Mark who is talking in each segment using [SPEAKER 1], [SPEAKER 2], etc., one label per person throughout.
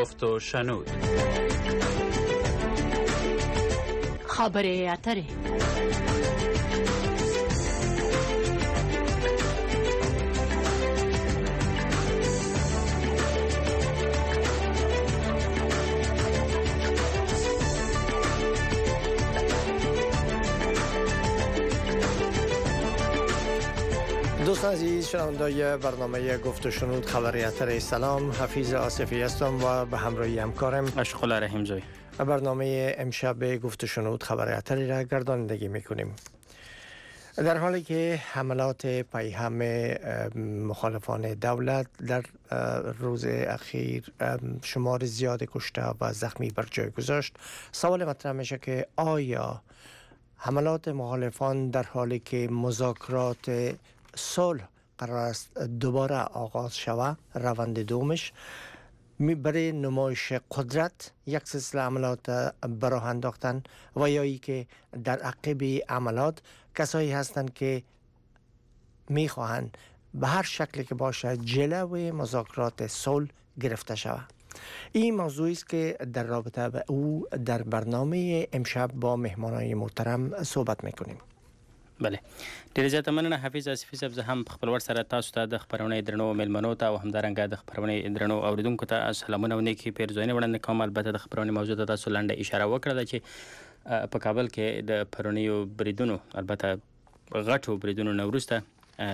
[SPEAKER 1] گفت و شنود.
[SPEAKER 2] خبری اتری.
[SPEAKER 3] دوستان عزیز، شنوندای برنامه گفت و شنود خبری اتر، سلام. حفیظ آصفی هستم و به همراهی همکارم
[SPEAKER 4] اشقلا رحیمزوی.
[SPEAKER 3] برنامه امشب گفت و شنود خبری اتری را گردانندگی میکنیم. در حالی که حملات پیهم مخالفان دولت در روز اخیر شمار زیاد کشته و زخمی بر جای گذاشت، سوال مطرح میشه که آیا حملات مخالفان در حالی که مذاکرات صلح قرار است دوباره آغاز شود، روند دومش برای نمایش قدرت یک سلسله عملات براه انداختن و یا ای که در عقب عملات کسایی هستند که میخواهند به هر شکلی که باشه جلوی مذاکرات صلح گرفته شود. این موضوعی است که در رابطه به او در برنامه امشب با مهمانان محترم صحبت میکنیم.
[SPEAKER 4] بله، ډیره زیاته مننه حفیظ آصفي صاحب. زه هم په خپل ور سره تاسو ته د خبرونې درنو میلمنو ته او همدارنګه د خبرونې درنو اوریدونکو ته سلامونه او نیکی پیرزوینې وړاندې کوم. البته د خبرونې موضوع ته تاسو لنډه اشاره وکړه چې په کابل کې د پرونیو بریدونو، البته غټو بریدونو نه وروسته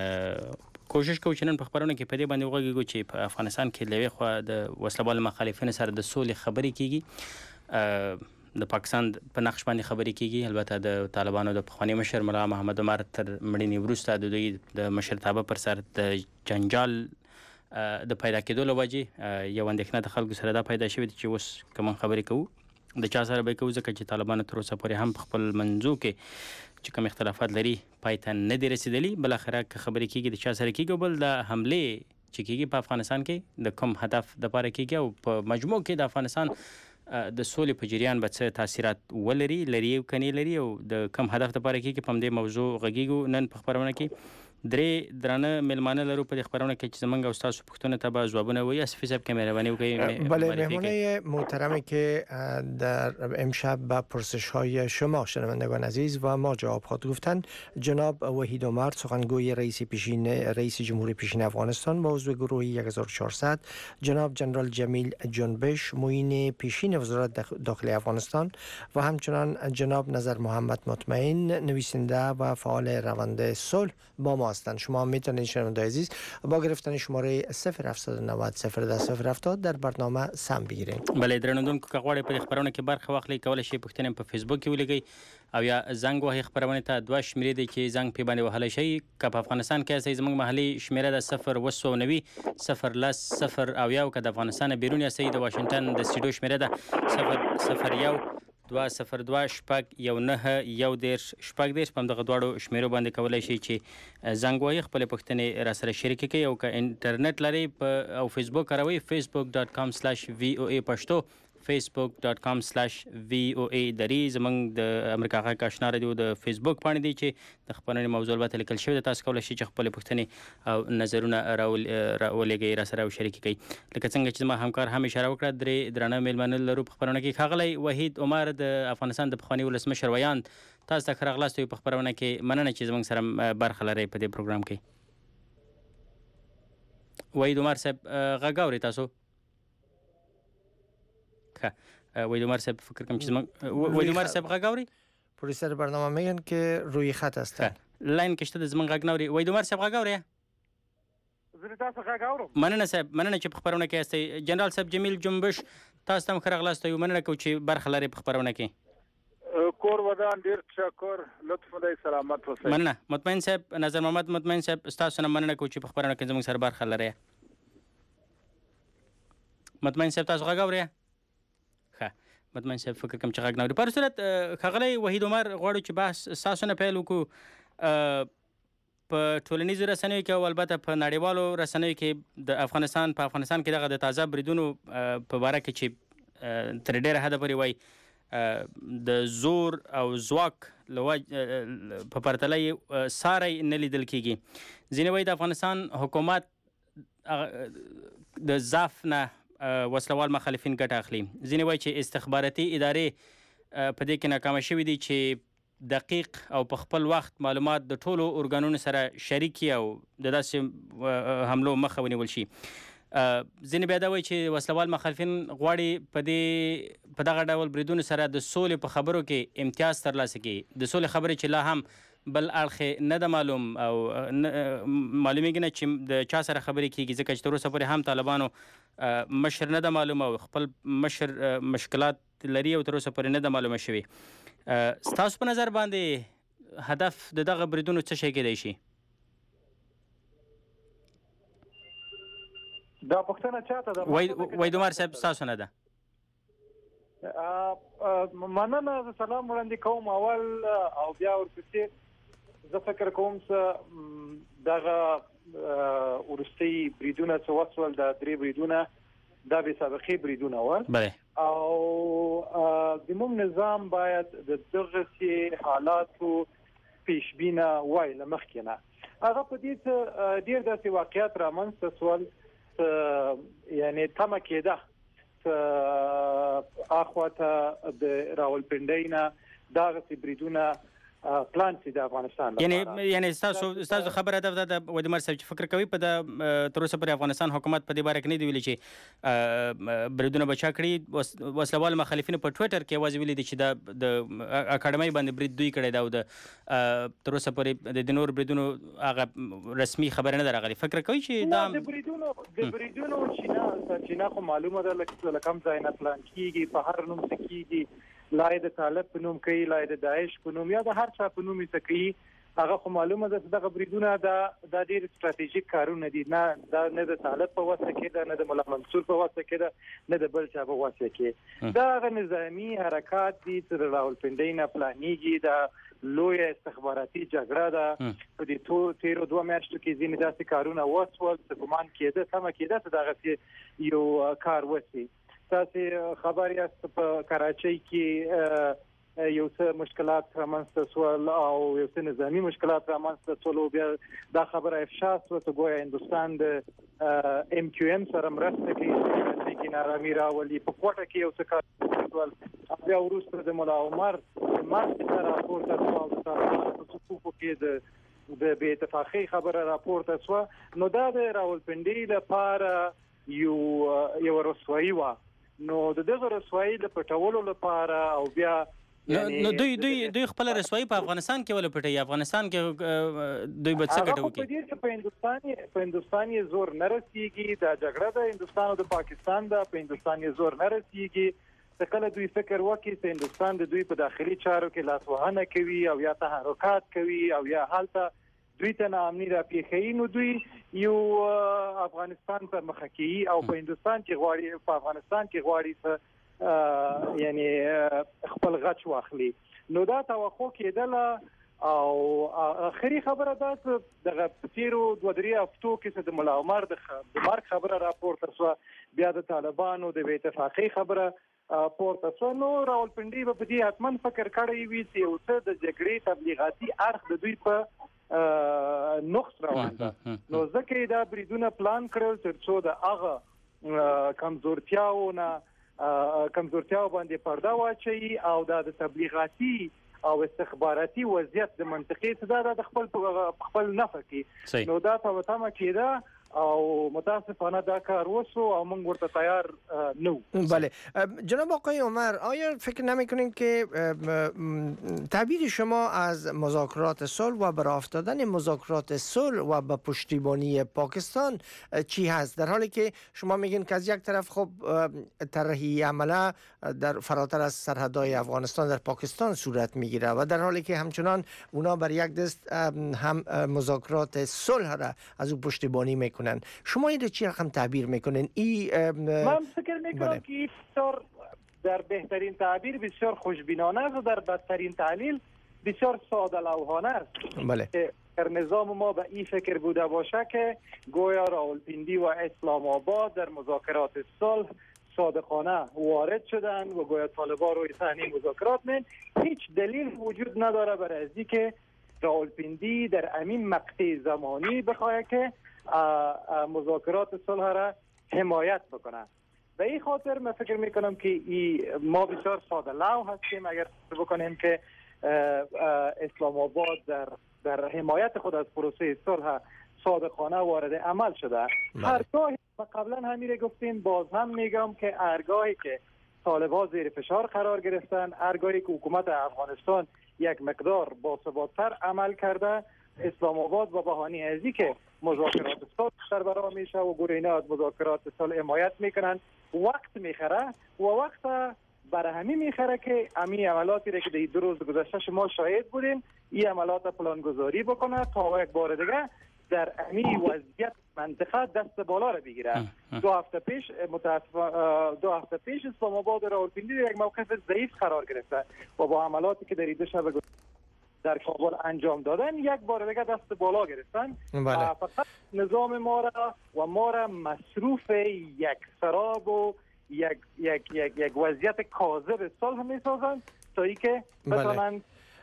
[SPEAKER 4] کوشش کوو چې نن په خبرونه کې په دې باندې وغږیږو چې په افغانستان کې له یوې خوا د وسلهوالو مخالفینو سره د سولې خبرې کیږي، د پاکستان په نقش باندې خبرې کیږي. البته د طالبانو د پخوانی مشر ملا محمد عمر تر مړینې وروسته د دوی د مشرتابه پر سر د جنجال د پیدا کېدو له وجې یو اندېښنه د خلکو سره دا پیدا شوې چې اوس که موږ خبرې کوو د چا سره به یې کوو، ځکه چې طالبانو تر اوسه پورې هم په خپل منځو کې چې کوم اختلافات لري پای ته نه دي رسېدلي. بالاخره که خبرې کیږي د چا سره کیږي، او بل د حملې چې کیږي په افغانستان کې د کوم هدف دپاره کیږي او په مجموع کې د افغانستان د سولې په جریان به څه تاثیرات لري او کني لري او د کوم هدف دپاره کیږي، په همدې موضوع غږیږو نن په خبرونه کې. درې درانه میلمانه لرو په دې خبرونه کې چې زمونږ او ستاسو پوښتنو ته به ځوابونه وایي. آصفي صاحب که مهرباني وکړئ.
[SPEAKER 3] بله، مهمانه محترمی که در امشب به پرسش های شما شنوندگان عزیز و ما جواب خواهد گفتند جناب وحید عمر، سخنگوی رئیس جمهوری پیشین افغانستان و عضو گروه 1400، جناب جنرال جمیل جنبش، معین پیشین وزارت داخلی افغانستان و همچنان جناب نظر محمد مطمئن، نویسنده و فعال روند صلح با ما هستند. شما میتونید شنوندگان عزیز با گرفتن شماره 0790 010 در برنامه سم بگیرید.
[SPEAKER 4] بله، درنوونکو که غواړئ په دې خبرونه کې برخه واخلئ، کولی شئ پوښتنې په فیسبوک کې ولګئ او یا زنګ وهئ خبرونې ته. 2 شمیرې دی چې زنګ پې باندې وهلی شئ. که په افغانستان کې یاستئ زموږ محلي شمیره ده 0 010 0 او یو. که د افغانستان بیرون یاستئ د واشنګټن د سټډیو شمیره ده 001 202 شپږ 19 شپږ 10. په همدغه دواړو شمیرو باندې کولی شئ چې زنګ وهئ، خپلې پوښتنې راسره شریکې کړئ. او که انټرنیټ لرئ او فیسبوک کاروئ، facebook.com/VOA پښتو، facebook.com/VOA دري. زمونږ د امریکا غږ آشنا رادیو د فیسبوک پاڼې دی چې د خبرونې موضوع البته لیکل شوې ده. تاسو کولی شئ چې خپلې پوښتنې او نظرونه راولېږئ، راسره او شریکې کړئ. لکه څنګه چې زما همکار هم اشاره وکړه، درې درانه میلمانه لرو په خبرونه کې. ښاغلی وحید عمر د افغانستان د پخواني ولسمشر ویاند، تاسو ته ښه راغلاست په خبرونه کې. مننه چې زموږ سره برخه لرئ په دې پروګرام کې. وحید عمر صاحب غږ اورئ تاسو؟ وحید عمر صاحب فکر کنم چیز وحید عمر صاحب غږ اورئ؟
[SPEAKER 3] پروډوسر برنامه میگن که روی خط هستن.
[SPEAKER 4] لاین کې شته د زمونږ غږ نه اوري. وحید عمر صاحب غږ اورئ؟
[SPEAKER 5] زه تاسو غږ اورم.
[SPEAKER 4] مننه صاحب، مننه چې په خبرونه کې یاستئ. جنرال صاحب جمیل جنبش، تاسو ته هم ښه راغلاست. مننه کوو چې برخه لرئ په خبرونه کې.
[SPEAKER 5] کور ودان، ډېر تشکر، لطف دی، سلامت اوسئ.
[SPEAKER 4] مننه. مطمئن صاحب، نظر محمد مطمئن صاحب، ستاسو نه مننه کوو چې په خبرونه کې زموږ سره برخه لرئ. مطمئن صاحب تاسو غږ اورئ؟ ښه، مطمئن صاحب فکر کوم چې غږ نه اوري. په هر صورت ښاغلی وحید عمر، غواړو چې بحث ستاسو نه پیل وکړو په ټولنیزو رسنیو کې او البته په نړیوالو رسنیو کې د افغانستان کې دغه د تازه بریدونو په باره کې چې تر ډېره حده پورې وایي د زور او ځواک په پرتله یې ساری نه لیدل کېږي. ځینې وایي د افغانستان حکومت د ضعف نه وسلوال مخالفین ګټه اخلي. ځینې وایي چې استخباراتي ادارې په دې کې ناکامه شوي دي چې دقیق او په خپل وخت معلومات د ټولو ارګانونو سره شریکي او د داسې حملو مخه ونیول شي. ځینې بیا دا وایي چې وسلوال مخالفین غواړي په دغه ډول بریدونو سره د سولې په خبرو کې امتیاز ترلاسه کړي. د سولې خبرې چې لا هم بل اړخ نه ده معلوم او معلومیږي نه چې د چا سره خبرې کیږي، ځکه چې تر اوسه پورې هم طالبانو مشر نه ده معلوم او خپل مشر مشکلات لري او تر اوسه پورې نه ده معلومه شوې. ستاسو په نظر باندې هدف د دغه بریدونو څه شی کېدای شي؟
[SPEAKER 5] دا پوښتنه چاته ده؟
[SPEAKER 4] ویدومار صاحب ستاسو نه ده.
[SPEAKER 5] مننه، زه سلام وړاندې کوم اول او بیا ورپسې زه فکر کوم چې دغه وروستي بریدونه څه وسول، د 3 بریدونه دا بې سابقې بریدونه ول او زموږ نظام باید د دغسې حالاتو پیشبینه وای له مخکې نه. هغه په دې ډېر داسې واقعیت رامنځته سول یعنې تمه کېده اخواته د راولپنډۍ نه دغسې بریدونه پلان سي د افغانستان
[SPEAKER 4] یعنی تاسو خبره ده د ودمر صاحب چې فکر کوي په د تر اوسه پورې افغانستان حکومت په دې باره کې نه دی ویلي چې بریدونه بچا کړي. وسلوال مخالفینو په ټویټر کې یوازې ویلي دي چې د اکاډمۍ باندې برید دوی کړی دا او د تر اوسه پورې د نور بریدونو هغه رسمي خبره نه ده راغلې. فکر کوي چې دا
[SPEAKER 5] د بریدونو چې نه خو معلومه ده لکه کم ځای نه پلان کیږي، په هر نوم څه کیږي، لای د طالب په نوم کوي، لای د داعش په نوم یا د هر چا په نوم څه کوي. هغه خو معلومه ده چې دغه بریدونه د ډېر ستراتیژیک کارونه دي، نه د طالب په واسطه کې ده، نه د مولا منصور په واسطه کې ده، نه د بل چا په واسطه کې. دا هغه نظامي حرکات دي چې د راولپنډۍ نه پلانېږي. دا لویه استخباراتي جګړه ده. په دې تیرو 2 میاشتو کې ځینې داسې کارونه وسول چې ګمان کېده تمه کېده چې دغسې یو کار وشي. تاسې خبر یاست په کراچۍ کې یو څه مشکلات رامنځته سول او یو څه نظامي مشکلات رامنځته سول او بیا دا خبره افشا سوه چې ګویا هندوستان د MQM سره مرسته کوي چې نارامي راولي. په کوټه کې یو څه کار سول، بیا وروسته د ملا عمر مرګ سره راپورته سوه او د طالبانو په صفوفو کې د بې اتفاقۍ خبره راپورته سوه. نو دا د راولپنډۍ لپاره یو رسوایي وه. نو د دغه رسوایي د پټولو لپاره او بیا
[SPEAKER 4] نو دوی خپل رسوایي په افغانستان کې ولې پټوي؟ افغانستان کې دوی به څه ګټه وکړي؟
[SPEAKER 5] په هندوستان یې زور نه رسیږي. دا جګړه د هندوستان او د پاکستان ده، په هندوستان یې زور نه رسیږي. کله دوی فکر وکړي چې هندوستان د دوی په داخلي چارو کې لاسوهنه کوي او یا تحرکات کوي او یا هلته دوی ته ناامني راپېښوي، نو دوی یو افغانستان پر مخه کوي او په هندوستان کې غواړي، په افغانستان کې غواړي یعنی خپل غچ واخلي. نو دا توقع کېدله او اخري خبره دا چې دغه تیرو 2-3 هفتو کې د ملا عمر د مرګ خبره راپورته سوه، بیا د طالبانو د بې اتفاقۍ خبره پورته سوه. نو راولپنډۍ به په دې حتما فکر کړی وي چې یو څه د جګړې تبلیغاتي اړخ د دوی په نقص روان ده. نو ځکه یې دا بریدونه پلان کړل تر څو د هغه کمزورتیاو باندې پرده واچوي او دا د تبلیغاتي او استخباراتي وضعیت د منطقې څخه دا د خپل نفع کې. نو دا تمه کېده او متاسفانه دا کار وسو او موږ ورته تیار نو.
[SPEAKER 3] بله جناب آقای عمر، آیا فکر نمی‌کنید که تعبیر شما از مذاکرات صلح و برای افتادن مذاکرات صلح و به پشتیبانی پاکستان چی هست، در حالی که شما میگین که از یک طرف خب طرحی عمله در فراتر از سرحدهای افغانستان در پاکستان صورت میگیره و در حالی که همچنان اونا بر یک دست هم مذاکرات صلح را از او پشتیبانی میکنن. شما این رو چی رقم تعبیر میکنین؟
[SPEAKER 5] من فکر میکنم که بسیار در بهترین تعبیر بسیار خوشبینانه است و در بدترین تعلیل بسیار ساده لوحانه است.
[SPEAKER 3] بله.
[SPEAKER 5] در نظام ما به این فکر بوده باشه که گویا راولپنڈی و اسلام آباد در مذاکرات صلح صادقانه وارد شدن و گویا طالبان روی صحنه مذاکرات من هیچ دلیل وجود نداره برای از اینکه راولپنڈی در همین مقطع زمانی بخواد که مذاکرات صلح را حمایت بکنه. به این خاطر من فکر میکنم که ما بسیار ساده لو هستیم اگر بکنیم که اسلام آباد در حمایت خود از پروسه صلح صادقانه وارد عمل شده. هرگاهی قبلا همیره گفتیم، باز هم میگم که هرگاهی که طالبان زیر فشار قرار گرفتن، هرگاهی که حکومت افغانستان یک مقدار باثبات‌تر عمل کرده، اسلام آباد با بهانه ازی که مذاکرات صلح سربراه میشه و گورینا از مذاکرات صلح حمایت میکنن وقت میخره و وقت برای همین میخره که همین عملاتی را که در 2 روز گذشته شما شاهد بودیم، این عملات پلانگذاری بکنه تا یک بار دیگه در همین وضعیت منطقه دست بالا را بگیره. 2 هفته پیش متاسفانه 2 هفته پیش اسلام آباد راولپنڈی در یک موقف ضعیف قرار گرفته و با عملاتی که در 2 شب در کابل انجام دادن یک بار دیگه دست بالا گرفتن. فقط نظام ما را مصروف یک سراب و یک وضعیت کاذب صلح میسازند تا ای که بتونن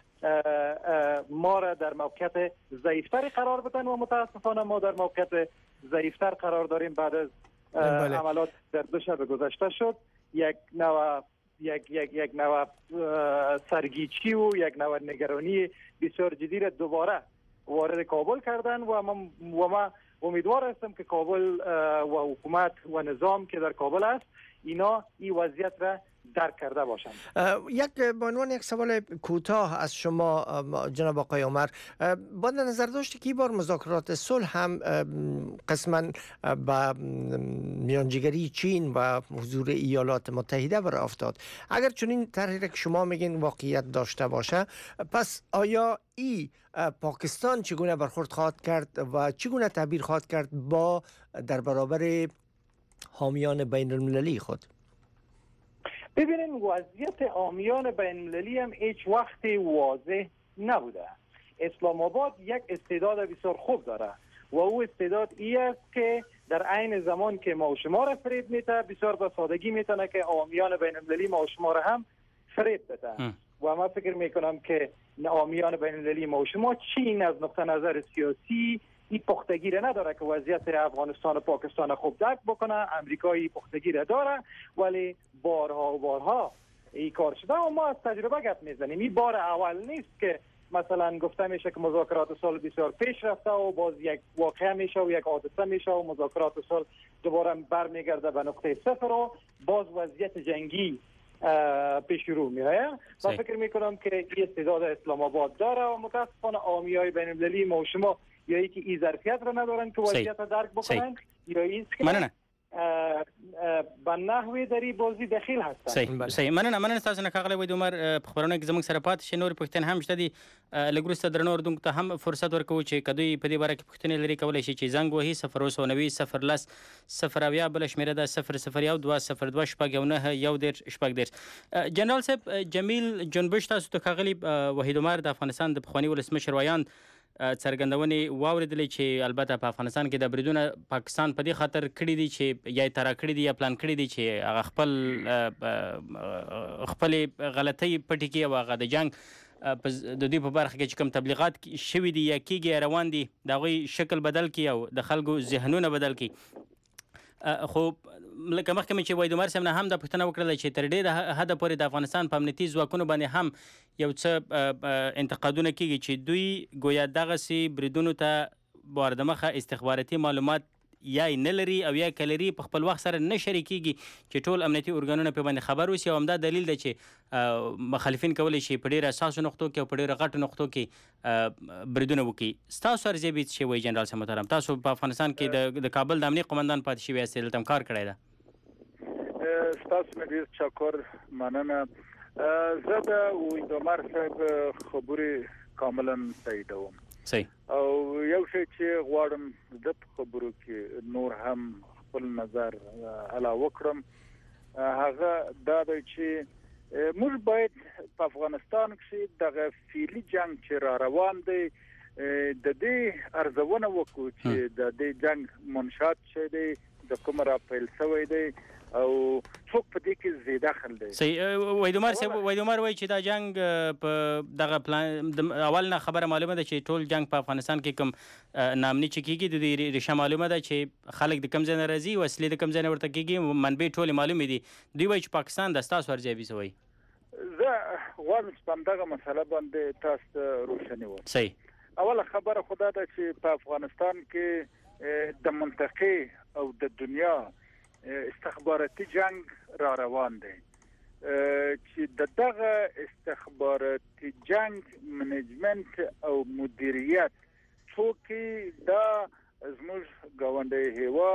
[SPEAKER 5] ما را در موقعیت ضعیفتری قرار بدن و متاسفانه ما در موقعیت ضعیفتر قرار داریم. بعد از عملات در 2 شب گذشته شد یک نوع سرگیچی و یک نوع نگرانی بسیار جدی را دوباره وارد کابل کردن و ما امیدوار هستم که کابل و حکومت و نظام که در کابل است اینا این وضعیت را درک کرده باشند.
[SPEAKER 3] به عنوان یک سوال کوتاه از شما جناب آقای عمر، با نظر داشته که این بار مذاکرات صلح هم قسما با میانجیگری چین و حضور ایالات متحده بر افتاد، اگر چنین طرحی که شما میگین واقعیت داشته باشه، پس آیا پاکستان چگونه برخورد خواهد کرد و چگونه تعبیر خواهد کرد با در برابر حامیان بین المللی خود؟
[SPEAKER 5] ببینید وضعیت حامیان بین المللی هم هیچ وقت واضح نبوده. اسلام آباد یک استعداد بسیار خوب داره و او استعداد ای است که در عین زمان که ما و شما را فریب میده، بسیار با سادگی میتونه که حامیان بین المللی ما و شما را هم فریب بده. و من فکر میکنم که حامیان بین المللی ما و شما، چین از نقطه نظر سیاسی این پختگی را نداره که وضعیت افغانستان و پاکستان خوب درک بکنه، امریکایی پختگی را داره، ولی بارها این کار شده و ما از تجربه گپ میزنیم. این بار اول نیست که مثلا گفته میشه که مذاکرات صلح بسیار پیش رفته و باز یک واقعه میشه و یک حادثه میشه و مذاکرات صلح دوباره برمیگرده به نقطه صفر و باز وضعیت جنگی پیش رو میره. من فکر میکنم که این استعداد اسلام آباد داره و متاسفانه حامیای بین المللی ما و شما یا اینکه این ظرفیت را ندارن که وضعیت را درک بکنن یا اینکه به نحوی در این بازی دخیل هستن.
[SPEAKER 4] صحیح. مننه تاسو نه کاغلی وید عمر په خبرونه کې زموږ سره پات شي. نور پښتنه هم شته دي لګورسته درنو اردو ته هم فرصت ورکوي چې کدوې په دې باره کې پښتنې لري کولای شي چې زنګ وهي 090 010 0 بل شمیره ده 0012 02 جنرال صاحب جمیل جنبش تاسو ته کاغلی وحید عمر د افغانستان د پخوانی ولسمشر وایاند څرګندونې واوریدلې چې البته په افغانستان کې د بریدونه پاکستان په دې خاطر کړی دي چې یا ترا کړی دي یا پلان کړی دي چې هغه خپل غلطۍ پټې کړي او هغه د جنگ د دوی په برخه کې چې کوم تبلیغات شوي دي یا کېږي روان دي د هغوی شکل بدل کړي او د خلکو ذهنونه بدل کړي. خو لکه مخکې مې چې وحید عمر صاحب نه هم دا پوښتنه وکړله چې تر ډېره حده پورې د افغانستان په امنیتي ځواکونو باندې هم یو څه انتقادونه کېږي چې دوی ګویا دغسې بریدونو ته واردمخه استخباراتي معلومات یا نه لري او یا کلري په خپل وخت سره نه شریکېږي چې ټول امنیتي ارګانونه په باندې خبر وسی او همدا دلیل دی چې مخالفین کولی شي په ډېر اساسو نقطو کې او په ډېر غټو نقطو کې بریدونه وکړي. ستاسو ارزیابي څه وایي جنرال صاحب محترم؟ تاسو په افغانستان کې د کابل د امنیت قمندان پاتې شوي یاستئ، دلته هم کار کړی ده.
[SPEAKER 1] ستاسو مې ډېر تشکر، مننه. زه د وحید عمر صاحب خبرې کاملا تاییدوم.
[SPEAKER 4] صحیح.
[SPEAKER 1] او یو شی چې غواړم د خبرو کې نور هم خپل نظر علاوه کړم هغه دا دی چې موږ باید په افغانستان کې دغه فعلي جنگ چې را روان دی د دې ارزونه وکړو چې د دې جنگ منشات شه دی د کوم را پیل شوی دی او څوک په دې کې زیاده دخل دی.
[SPEAKER 4] صحیح وایدومار وایي چې دا جنگ په دغه پلان اول نه خبره معلومه ده چې ټول جنگ په افغانستان کې کوم نامني چې کیږي د دې ریشه معلومه ده چې خلک د کم ځای نه راځي وسلې د کم ځای نه ورته کیږي منبع ټول معلومه دي. دوی وایي چې پاکستان د تاسو ارزیابي سوی.
[SPEAKER 1] زه غواړم چې په دغه مسله باندې تاسو روښانه وایي.
[SPEAKER 4] صحیح.
[SPEAKER 1] اوله خبره خدا ده چې په افغانستان کې د منطقې او د دنیا استخباراتي جنگ را روان دی چې دغه استخباراتي جنگ منیجمنت او مدیریت څوک دا زموږ ګاونډي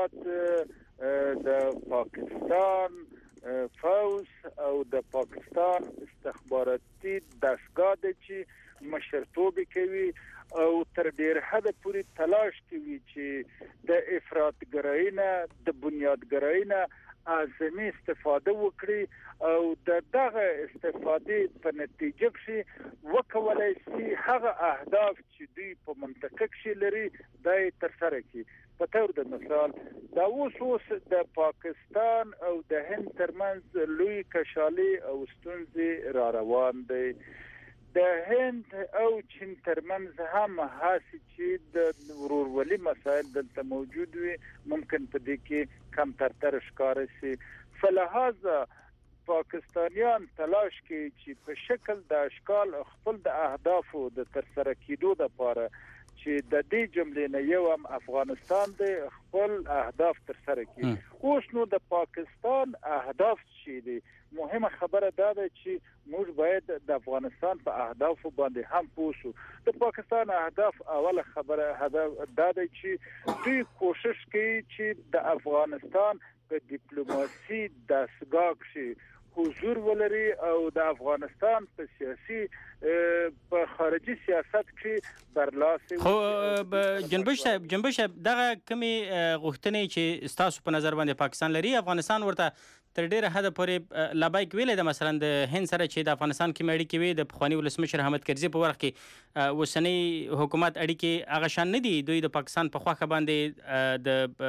[SPEAKER 1] هیواد د پاکستان فوز او د پاکستان استخباراتي دستګاه د چې مشرتوب کوي او تر ډیر حد پورې تلاش کوي چې د افراطګرای نه د بنیادګرای نه اعظمي استفاده وکړي او دغه استفاده په نتیجه کې وکولای شي هغه اهداف چې دوی په منطقه کې لري دای تر سره کړي. په تور د مثال دا اوس د پاکستان او د هند ترمنځ لوی کشالي او ستونزې را روان دي. د هند او چین ترمنځ هم هڅې چې د ورورولي مسایل دلته موجود وي ممکن په دې کې کم تر ښکار شي. فلهذا پاکستانیان تلاش کوي چې په شکل د اشکال خپل د اهدافو د تر سره کېدو لپاره چې د دې جملې نه یو هم افغانستان د خپل اهداف تر سره کوي. اوس نو د پاکستان اهداف چې دي مهمه خبره دا ده چې موږ باید د افغانستان په اهدافو باندې هم پوسو. د پاکستان اهداف اوله خبره دا ده چې دوی کوشش کوي چې د افغانستان په ډیپلوماسي دستګاه کې حضور ولري او د افغانستان په سیاسي په خارجي سیاست کې برلاسي.
[SPEAKER 4] خو جنبش دغه کمی غوښتنې چې تاسو په نظر باندې پاکستان لري افغانستان ورته تر ډیره حد پورې لابایک ویلې د مثلا د هند سره چې د افغانستان کې اړیکې وي د پخوانی ولسمشر حامد کرزي په وخت کې وسنۍ حکومت اړیکې هغه شان نه دي. دوی د پاکستان په خواخه باندې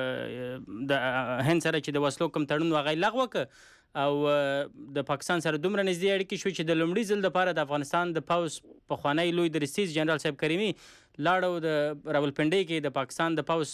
[SPEAKER 4] د هند سره چې د وسلو کم تړون وغیرہ لغوه ک او د پاکستان سره دومره نږدې اړیکې شو چې د لومړي ځل لپاره د افغانستان د پاوز پخوانی لوی درستیز جنرال صاحب کریمي لاړو د راولپنډي کې د پاکستان د پاوز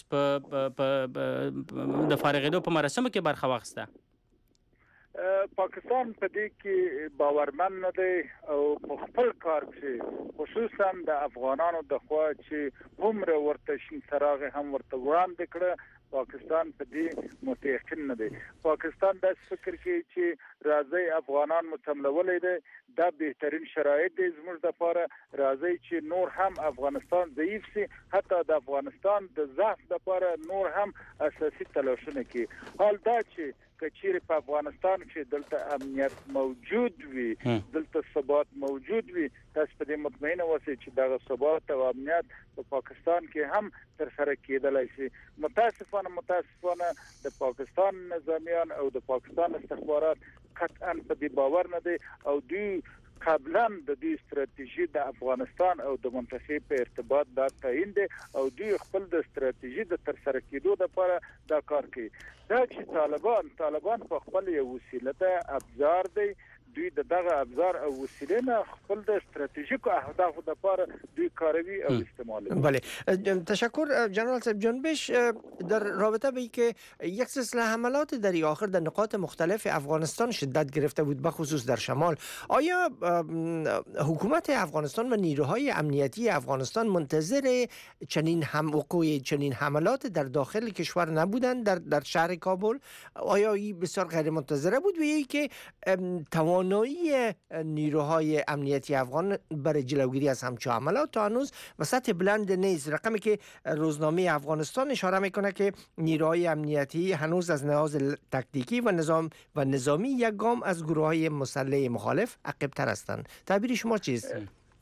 [SPEAKER 4] د فارغېدو په مراسمو کې برخه واخیسته.
[SPEAKER 1] پاکستان په دې کې باورمن نه دی او په خپل کار کې خصوصا د افغانانو د خوا چې عمر ورته شین څراغ هم ورته وړاندې کړه پاکستان په دې متيقن نه دی. پاکستان د فکر کې چې راځي افغانان متملولې دي دا بهترین شرایط دي زموږ لپاره راځي چې نور هم افغانستان ضعیف سي حتی د افغانستان د ضعف لپاره نور هم اساسي تلاشونه کوي. حال دا چې کچیر په افغانستان کې دلته امنیت موجود وي دلته ثبات موجود وي تاسو په دې مطمئنه اوسئ چې دا ثبات او امنیت په پاکستان کې هم تر سره کېدلای شي. متاسفانه د پاکستان نظامیان او د پاکستان استخبارات قطعا په دې باور نه دي او دوی قبلا د دې استراتیژي د افغانستان او د منطقې په ارتباط دا تعین دي او دوی خپل د استراتیژي د تر سره کېدو لپاره دا کار کوي. دا چې طالبان په خپل یو وسیله ده ابزار دی دوی دغه ابزار او وسیله نه خپل د استراتیژیکو اهدافو لپاره دوی کاروي او استعمالوي.
[SPEAKER 3] بله تشکر جنرال صاحب. جنبش در رابطه به اینکه یک سلسله حملات در آخر در نقاط مختلف افغانستان شدت گرفته بود بخصوص در شمال آیا حکومت افغانستان و نیروهای امنیتی افغانستان منتظر چنین وقوع چنین حملات در داخل کشور نبودند در شهر کابل؟ آیا این بسیار غیر منتظره بود و یا اینکه توانایی نیروهای امنیتی افغان برای جلوگیری از همچون حملات تا هنوز و سطح بلند نیست؟ رقمی که روزنامه افغانستان اشاره میکنه که نیروهای امنیتی هنوز از لحاظ تکتیکی و نظامی یک گام از گروه‌های مسلح مخالف عقب‌تر هستند. تعبیر شما چیست؟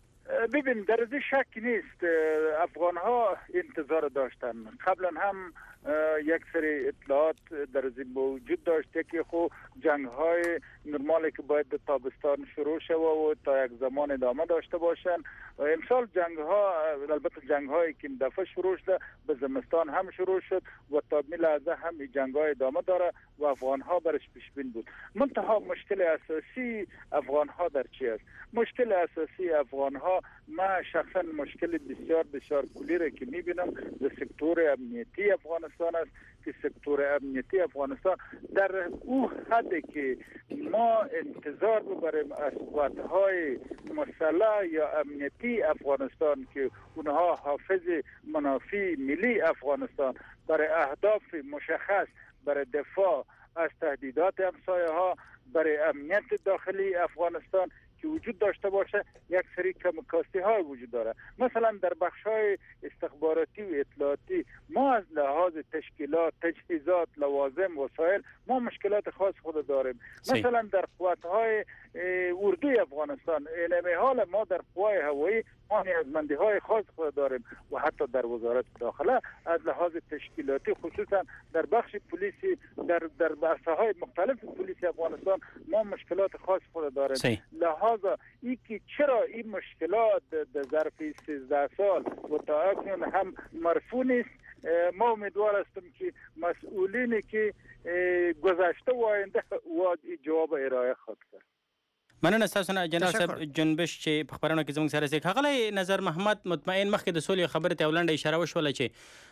[SPEAKER 1] ببین در این شک نیست افغان ها انتظار داشتن. قبلا هم یک سری اطلاعات در این موجود داشته که خو جنگ های نرمالی که باید در تابستان شروع شود و تا یک زمان ادامه داشته باشن. امسال جنگ ها، البته جنگ هایی که این دفعه شروع شده به زمستان هم شروع شد و تا می لحظه هم این جنگ های ادامه داره و افغان ها برش پیش بین بود. منتها مشکل اساسی افغان ها در چی است؟ مشکل اساسی افغان ها، من شخصا مشکل بسیار بسیار کلی را که میبینم در سکتور امنیتی افغانستان است که سکتور امنیتی افغانستان در او حدی که ما انتظار ببریم از قوت‌های مسلح یا امنیتی افغانستان که اونها حافظ منافع ملی افغانستان برای اهداف مشخص، برای دفاع از تهدیدات همسایه ها، برای امنیت داخلی افغانستان که وجود داشته باشه، یک سری کمکاستی های وجود داره. مثلا در بخش های استخباراتی و اطلاعاتی ما از لحاظ تشکیلات، تجهیزات، لوازم، وسایل ما مشکلات خاص خود داریم. مثلا در قوات های اردوی افغانستان این حال ما در قوای هوایی ما نیازمندی های خاص خود داریم و حتی در وزارت داخله از لحاظ تشکیلاتی خصوصا در بخش پلیسی در بخش های مختلف پلیس افغانستان ما مشکلات خاص خود داریم. لحاظا این که چرا این مشکلات در ظرف 13 سال و تا اکنون هم مرفوع نیست، ما امیدوار هستم که مسئولینی که گذشته و آینده و جواب ارائه خواهد کرد.
[SPEAKER 4] مننه تاسو نه جناب صاحب جنبش چې په خبرونه کې زموږ سره سي ښاغلی نظر محمد مطمئن مخکې د سولې خبرې ته ولنډه اشاره وشوله چې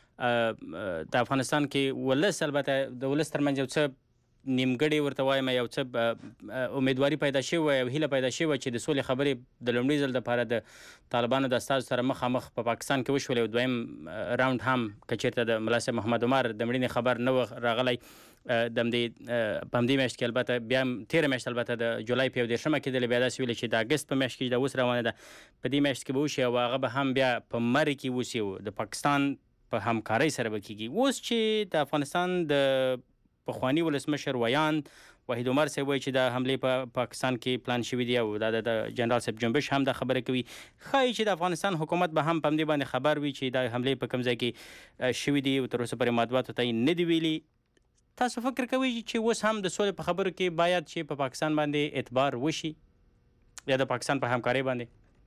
[SPEAKER 4] د افغانستان کې ولس البته د ولس ترمنځ یو څه نیمګړې ورته وایم یو څه امیدواري پیدا شوې یو هیله پیدا شوې چې د سولې خبرې د لومړي ځل دپاره د طالبانو د استازو سره مخامخ په پاکستان کې وشولې او دویم راوند هم که چېرته د ملا صاحب محمد عمر د مړینې خبر نه و راغلی د په همدې میاشت کې البته بیا هم تېره میاشت البته د جولای په 11مه کېدلې بیا داسې ویلې چې د اګست په میاشت کې د اوس روانه ده په دې میاشت کې به وشي او هغه به هم بیا په مرۍ کې وشي او د پاکستان په همکارۍ سره به کېږي. اوس چې د افغانستان د پخواني ولسمشر ویاند وحید عمر صاحب وایي چې د حملې په پاکستان کې پلان شوي دي او د جنرال صاحب جنبش هم دا خبره کوي، ښایي چې د افغانستان حکومت به هم په همدې باندې خبر وي چې د حملې په کوم ځای کې شوي دي او تر اوسه پورې مطبوعاتو ته یې نه دي ویلي. تاسو فکر کوئ چې اوس هم د سولې په خبرو کې باید چې په پاکستان باندې اعتبار وشي یا د پاکستان په همکارۍ باندې؟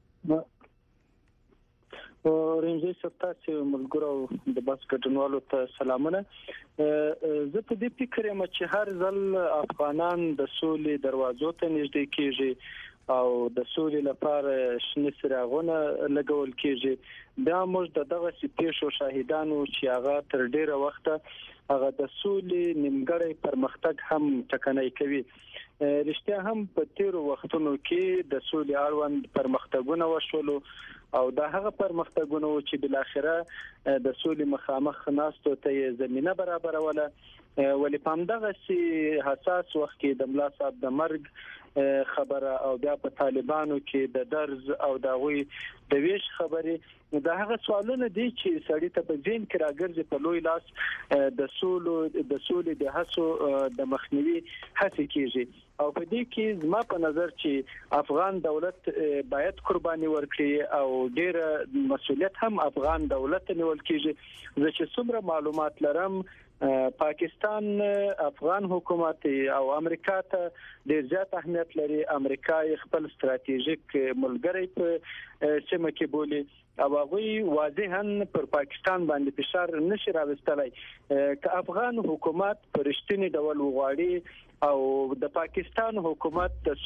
[SPEAKER 5] رنځي ستاسو ملګرو د بس ګډونوالو ته سلامونه. زه په دې فکر یم چې هر ځل افغانان د سولې دروازو ته نږدې کېږي او د سولې لپاره شنه څراغونه لګول کېږي، بیا موږ دغه پیښو شاهدانو چې هغه تر ډیره وخته هغه د سولې نیمګړی پرمختګ هم ټکنۍ کوي. رښتیا هم په تیرو وختونو کې د سولې اړوند پرمختګونه وشول او دا هغه پرمختګونه و چې بل اخره د سولې مخامخ ناستو ته زمينه برابروله، ولې په همدغه حساس وخت کې د ملا صاحب د مرګ خبره او بیا په طالبانو کې د درز او د غوي د ویش خبرې دا هغه سوالونه دي چې سړی ته په ذهن کې راګرځي په لوی لاس د سولې د هڅو د مخنیوي هڅه کیږي او په دې کې زما په نظر چې افغان دولت باید قرباني ورکړي او ډېر مسؤلیت هم افغان دولت نیول کیږي. زه چې څومره معلومات لرم پاکستان افغان حکومت او امریکا ته ډېر زیات اهمیت لري. امریکا خپل ستراتیژیک ملګری په سیمه کې بولي او هغه واضحاً پر پاکستان باندې فشار نشي راوستلای. که افغان حکومت پر رښتینی ډول وغواړي او د پاکستان حکومت د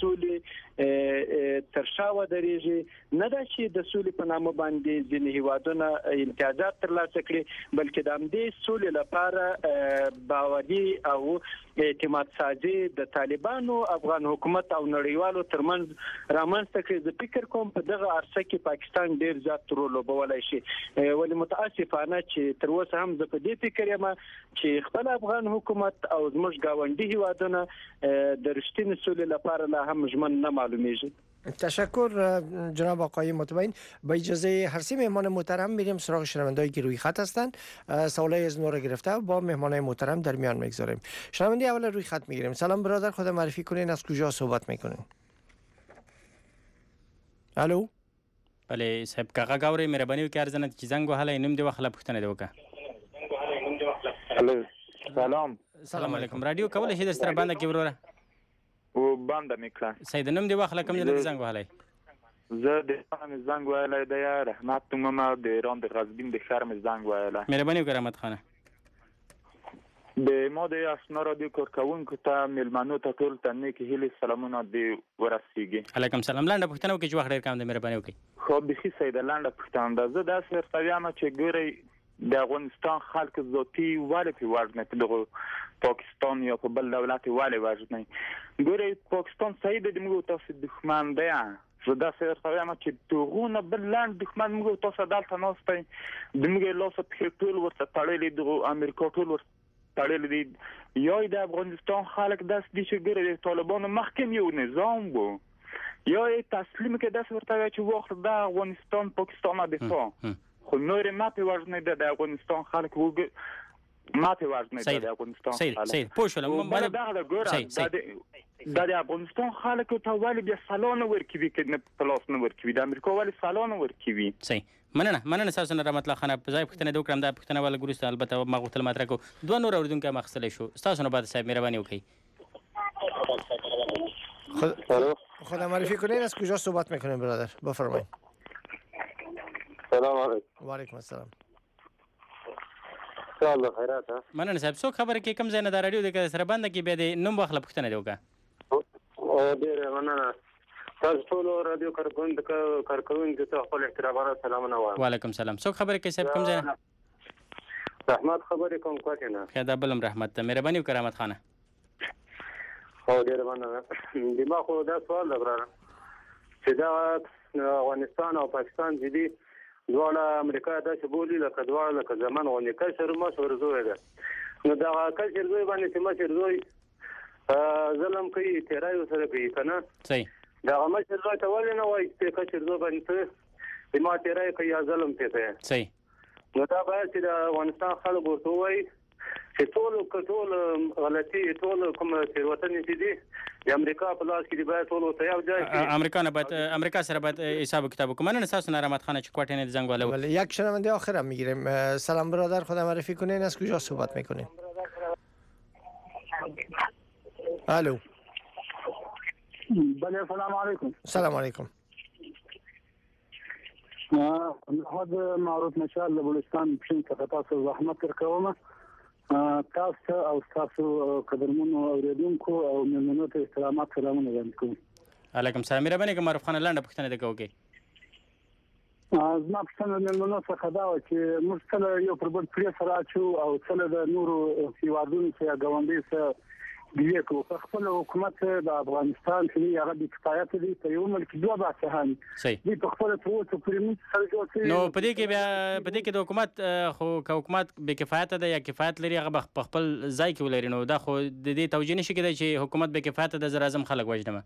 [SPEAKER 5] سولې تر شا ودرېږي، نه دا چې د سولې په نامه باندې ځینې هیوادونه امتیازات ترلاسه کړي، بلکې د همدې سولې لپاره باوري او اعتماد سازي د طالبانو افغان حکومت او نړیوالو ترمنځ رامنځته کړي. زه فکر کوم په دغه عرصه کې پاکستان ډیر زیات رول لوبولی شي، ولې متاسفانه چې تر اوسه هم زه په دې فکر یم چې خپل افغان حکومت او زموږ ګاونډي هیوادونه در رشتین سولی لپاره لا هم ژمن نه معلومیږي.
[SPEAKER 3] تشکر جناب آقای مطمئن. با اجازه هر سه مهمان محترم میریم سراغ شنوندهایی که روی خط هستند. سوالای از نو را گرفته و با مهمانای محترم در میان میگذاریم. شنونده اول روی خط میگیریم. سلام برادر، خود معرفی کنین، از کجا صحبت میکنین؟ الو
[SPEAKER 4] بله صاحب کاغه گاوري مهرباني وکړئ ارزنه چې زنګ وهلی نوم دې واخله پوښتنه دې وکړه. سلام علیکم. رادیو کولی شي در سره بنده کړي وروره؟
[SPEAKER 1] بنده مې کړه.
[SPEAKER 4] صحیح ده. نوم دې واخله کوم ځای نه دې زنګ وهلی؟
[SPEAKER 1] زه د ایران مې زنګ وهلی دی رحمت نومه د ایران د غزبین د ښار مې زنګ وهلی.
[SPEAKER 4] مهرباني وکړه رحمت خانه.
[SPEAKER 1] د ما د آشنا رادیو کارکوونکو ته میلمنو ته ټول ته نیکې هیلې سلامونه دې ورسیږي.
[SPEAKER 4] علیکم سلام. لنډه پوښتنه وکړئ چې وخت ډېر کم دی مهرباني وکړئ.
[SPEAKER 1] خو بیخي سیده لنډه پوښتنه ده. زه داسې ورته وایم چې ګورئ د افغانستان خلک ذاتي ولې په وژنې په دغه پاکستان یا په بل دولت ولې وژنې؟ ګورئ پاکستان صحیح دی د موږ تاسو دښمن دی. زه داسې ورته وایم چې دغونه بل لاند دښمن موږ تاسو دلته ناستی د موږ لاس پښې ټول ورته تړلې د امریکا ټول ورته تړلې دي. یا د افغانستان خلک داس دي چې ګورئ د طالبانو مخکې یو نظام و یا تسلیم کې داس ورته وایي چې وخت د افغانستان پاکستان دفاع خو نور ما په وژنې د افغانستان خلک ما په وژنې د افغانستان خلک.
[SPEAKER 4] صحیح پوه شولم.
[SPEAKER 1] دا د افغانستان خلک ته ولې بیا سلام ورکوي که نه پلاس نه ورکوي د امریکا ولې سلام ورکوي؟
[SPEAKER 4] صحیح. مننه تاسو نه رحمت الله خان. په ځای پوښتنه دې وکړم دا پوښتنه ول ګورسته البته ما غوښتل مطرح کو دوه نور اوریدونکو مخصلې شو تاسو نه بعد صاحب مهرباني وکړئ.
[SPEAKER 3] خدا معرفی کنین از کجا صحبت میکنین برادر؟ بفرمایید.
[SPEAKER 6] سلام علیکم.
[SPEAKER 3] و علیکم السلام.
[SPEAKER 6] الله خیرات.
[SPEAKER 4] مننه صاحب څوک خبره کې کوم ځای نه دا رادیو د سره بنده کې بیا د نوم واخله پوښتنه دې وکړه.
[SPEAKER 6] ډېره مننه. تاسو ټول رادیو کارکوونکو ته خپل احترامات سلامونه وایم.
[SPEAKER 4] وعلیکم سلام. څوک خبره کې صاحب کوم ځای؟
[SPEAKER 6] رحمت خبرې کوم کوټه نه.
[SPEAKER 4] خدا بلم رحمت ته مهرباني وکړه رحمت خانه.
[SPEAKER 6] ډېره مننه. دماغ خو دا سوال ده براره چې دا افغانستان او پاکستان دي دواړه امریکا داسې بولي لکه دواړه لکه زمان غوندې کشر مشر زوی ده. نو دغه کشر زوی باندې چې مشر زوی ظلم کوي تیرای ورسره کوي که نه؟
[SPEAKER 4] صحیح.
[SPEAKER 6] دغه مشر زوی ته ولې نه وایي چې کشر زوی باندې ته ما تیرای کوي یا ظلم پې کوي؟
[SPEAKER 4] صحیح.
[SPEAKER 6] نو دا باید چې د افغانستان خلک ورته ووایي چې ټول غلطي ټول کوم تېروتنې چې دي د امریکا په لاس کې دي باید ټول ورته یو ځای کړي.
[SPEAKER 4] امریکا سره باید حساب و کتاب وکړو. مننه تاسو نه رحمت خانه چې کوټه نه زنگ واله.
[SPEAKER 3] یک شنونده آخر هم میگیریم. سلام برادر خدا معرفی کنین از کجا صحبت میکنین؟ الو.
[SPEAKER 7] بله سلام علیکم.
[SPEAKER 3] سلام علیکم.
[SPEAKER 7] محمد معروف مشال له بلوچستان پښین څخه تاسو زحمت ورکوم. تاسو او تاسو قدرمنو اوریدونکو او مېلمنو ته احترامات سلامونه وړاندې کوم.
[SPEAKER 4] علیکم سلام. مهرباني وکړئ معروف خان لنډه پوښتنه دې وکړئ.
[SPEAKER 7] زما پوښتنه د مېلمنو څخه دا وه چې موږ کله یو پر بل پرې سره اچو او کله د نورو هېوادونو څخه یا ګاونډیو څخه ګیلې کوو. په خپل حکومت د افغانستان چې دی هغه بې کفایته دی. په یو ملک دوه بادشاهان دوی په خپله تر اوسه پورې موږ سره جوړ کړي.
[SPEAKER 4] نو په دې کې د حکومت خو که حکومت بې کفایته ده یا کفایت لري هغه به په خپل ځای کې ولري. نو دا خو د دې توجیه نشي کېدای چې حکومت بې کفایته ده زه راځم خلک وژنم.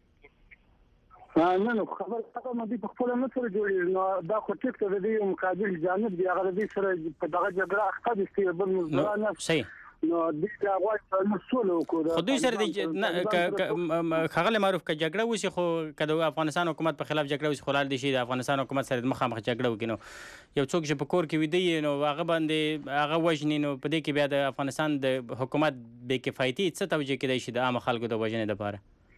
[SPEAKER 7] نه نو خبره هغه مدي په خپل نه سره جوړیږي. نو دا خو ټیک ته د دې مقابل جانب دی هغه د دې سره په دغه جګړه اخته دي چې بل مزدورانه
[SPEAKER 4] صحیح.
[SPEAKER 7] نو د غواړي په مسول وکړو.
[SPEAKER 4] خو دوی سره د خغل معروف کا جګړه وسی خو کله افغانستان حکومت په خلاف جګړه وسی خلال دي شي د افغانستان حکومت سره مخامخ جګړه وکړي. نو یو څوک چې په کور کې ویدي نو هغه باندې هغه وژني. نو په دې کې بیا د افغانستان د حکومت بې کفایتي څه توجیه کېدای شي د عام خلکو د وژنې لپاره؟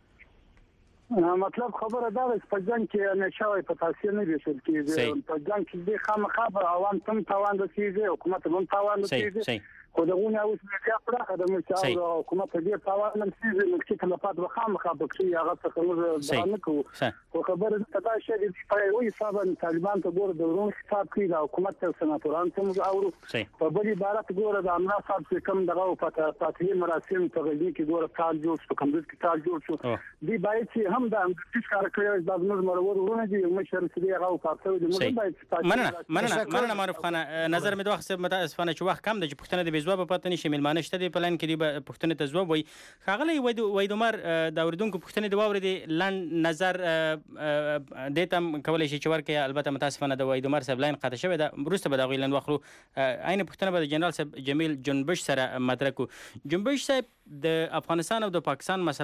[SPEAKER 7] مطلب خبره دا ده چې په جنګ کې نشوي په تاثیر نه ویشل کېږي. په جنګ کې د خامخا به عوام تم تاوان رسېږي حکومت هم تاوان رسېږي. خو دغونه اوس بیا پراخه د مشاور حکومت دې تاوان نه سیږي نو چې کله پات وخامخا بکشي هغه څه موږ نه کوو. خو خبره دا شی دی په یوه حساب طالبان ته ګوره د ورون حساب کوي د حکومت ته سناتوران ته موږ اورو. په بل عبارت ګوره د امنا صاحب چې کوم دغه فاتحې مراسم په غزني کې ګوره تال جوړ شو کمزور کې تال جوړ شو. دی باید چې هم د امریکا کار کوي د موږ مرور ورونه دي مشر چې هغه فاتحه د موږ باید
[SPEAKER 4] مننه معروف خان نظر مې دوه متاسفانه چې وخت کم د پښتنه د بيزوا په پاتې نشي ملمانه شته دی پلان کې دی پښتنه ته ځواب وي. خاغلی وایدومر د اوریدونکو پښتنه دی واوري لن نظر دیتم کولای شي چې ورکه البته متاسفانه د وایدومر صاحب لاین قاطع شوی دا وروسته به دا غیلن واخلو. عین پښتنه به جنرال صاحب جمیل جنبش سره مطرح کو. جنبش صاحب د افغانستان او د پاکستان مسله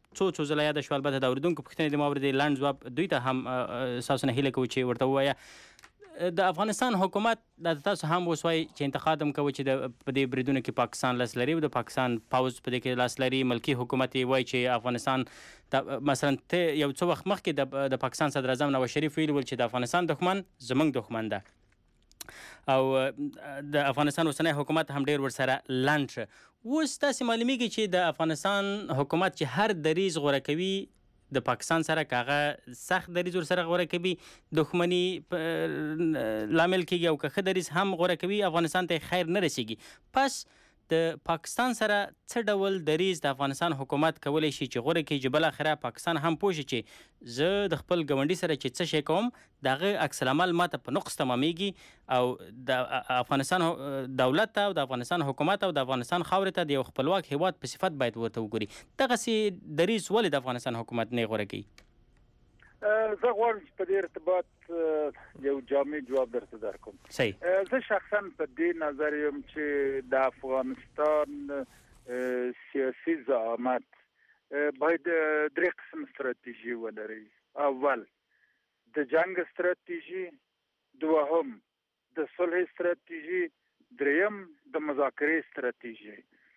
[SPEAKER 4] څو ځله یاد شو. البته د اوریدونکو پوښتنې د مورد لاند جواب دوی ته هم اساسا هیله کوي چې ورته وایي د افغانستان حکومت د تاسو هم وسوي چې انتقاد هم کوي چې په دې بریدونو کې پاکستان لاس لري او د پاکستان پاوز په دې کې لاس لري. ملکی حکومت وایي چې افغانستان مثلا ته یو څو وخت مخکې د پاکستان صدر اعظم نواز شریف ویلي ول چې د افغانستان دښمن زمونږ دښمن ده او د افغانستان اوسنی حکومت هم ډیر ورسره لاند شه. اوس تاسو معلومیږي چې د افغانستان حکومت چې هر دریز غوره کوي د پاکستان سره کاغه سخت دریز ورسره غوره کوي دښمنی لامل کیږي او که دریز هم غوره کوي افغانستان ته خیر نه رسیږي. پس د پاکستان سره څه ډول دریز د افغانستان حکومت کولی شي چې غوره کړي چې بل اخره پاکستان هم پوه شي چې زه د خپل ګاونډي سره چې څه شی کوم د هغه عکس العمل ماته په نقص تمامیږي او د افغانستان دولت ته او د افغانستان حکومت او د افغانستان خاورې ته د یو خپلواک هیواد په صفت باید ورته وګوري. دغسې دریز ولې د افغانستان حکومت نه غوره کوي؟
[SPEAKER 1] زه غواړم چې په دې ارتباط یو جامع جواب درته درکوم. زه شخصا په دې نظر یم چې د افغانستان سیاسي زعامت باید درې قسم ستراتیژي ولري. اول د جنگ ستراتیژي، دوهم د صلح ستراتیژي، دریم د مذاکره ستراتیژي.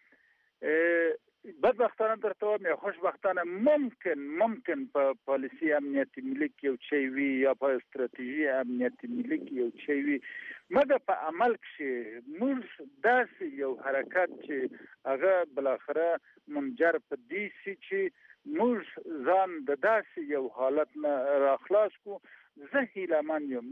[SPEAKER 1] بدبختانه درته وایم یا خوشبختانه ممکن په پالیسي امنیت ملي کې یو شی وي یا په ستراتیژي امنیت ملي کې یو شی وي، مګر په عمل کې موږ داسې یو حرکت چې هغه بالاخره منجر په دې شي چې موږ ځان د داسې یو حالت نه راخلاص کو. زه هیلهمن یم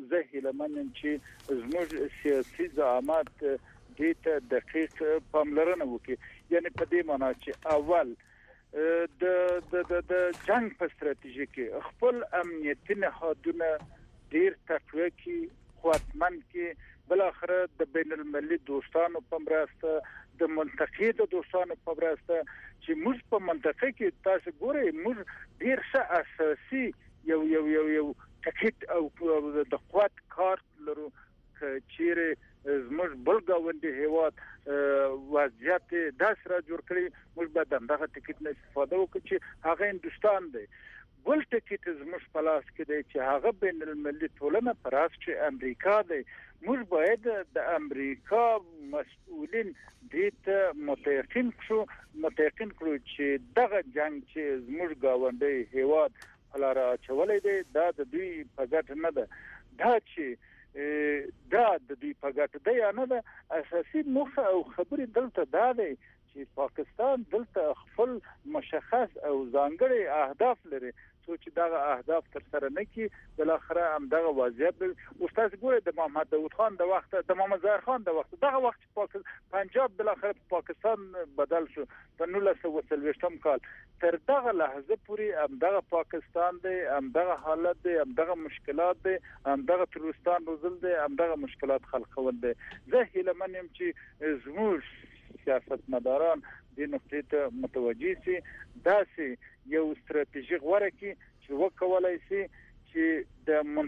[SPEAKER 1] چې زموږ سیاسي زعامت دې ته دقیق پاملرنه وکړي. یعنی په دې معنی چې اول د جنگ په ستراتیژي کې خپل امنیتي نهادونه ډیر تقویه کړي، قوتمن کړي، بل اخر د بین المللي دوستانو په مرسته، د منطقې د دوستانو په مرسته چې موږ په منطقه کې تاسو ګورئ موږ ډیر ښه اساسي یو ټکټ او د قوت کارت لرو چیرې زموږ بل ګاونډي هیواد وضعیت داس را جوړ کړی، موږ باید دغه ټکټ نه استفاده وکړو چې هغه هندوستان دی. بل ټکټ زموږ په لاس کې دی چې هغه بین المللي ټولنه په راس چې امریکا دی. موږ باید د امریکا مسؤلین دې ته متيقن کړو چې دغه جنگ چې زموږ ګاونډي هیواد لاره چولې دی دا د دوی په ګټه نه ده، دا چې دا د دوی په ګټه دی یا نه ده. اساسي موخه او خبرې دلته دا دی چې پاکستان دلته خپل مشخص او ځانګړي اهداف لري، چې دغه اهداف تر سره نه کی بل اخره هم دغه وضعیت. استاد ګوره د محمد داوود خان د وخت، د محمد ظاهر خان د وخت، دغه وخت پنجاب بل اخره پاکستان بدل شو په 1940 کال، تر دغه لحظه پورې هم دغه پاکستان دی، هم دغه حالت دی، هم دغه مشکلات دی، هم دغه ترورستان روزل دی، هم دغه مشکلات خلقول دی. زه هیله منم چې زموږ سیاستمداران دې نقطې ته متوجي سي، داسې یو ستراتیژي غوره کړي چې وکولای شي چې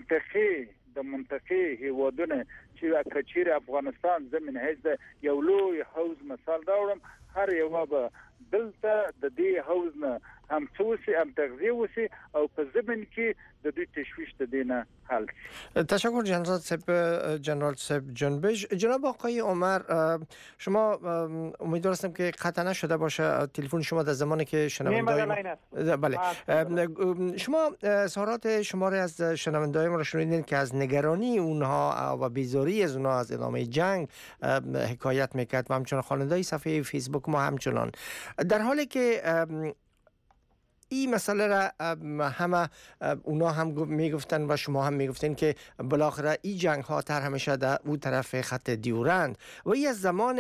[SPEAKER 1] د منطقې هیوادونه چې کچیر افغانستان زمين هیڅ د یو لوی حوض مثال دا وړم، هر یو به دلته د دې حوض نه هم څوسي هم تغذیه وسی او په زمين کې د دوی تشویش د دینه حل.
[SPEAKER 3] تشکر جنرال صاحب جنبش. جناب آقای عمر، شما امیدوار هستم که قطع نشده باشه تلفن شما در زمانی که شنونده‌های بله شما اظهارات شماری از شنونده‌های ما را شنیدین که از نگرانی اونها و بیزاری از اونها از ادامه جنگ حکایت میکرد و همچنان خواننده صفحه فیسبوک ما همچنان، در حالی که این مسئله را همه اونا هم میگفتن و شما هم میگفتین که بالاخره این جنگ ها تر همیشه در اون طرف خط دیورند و این از زمان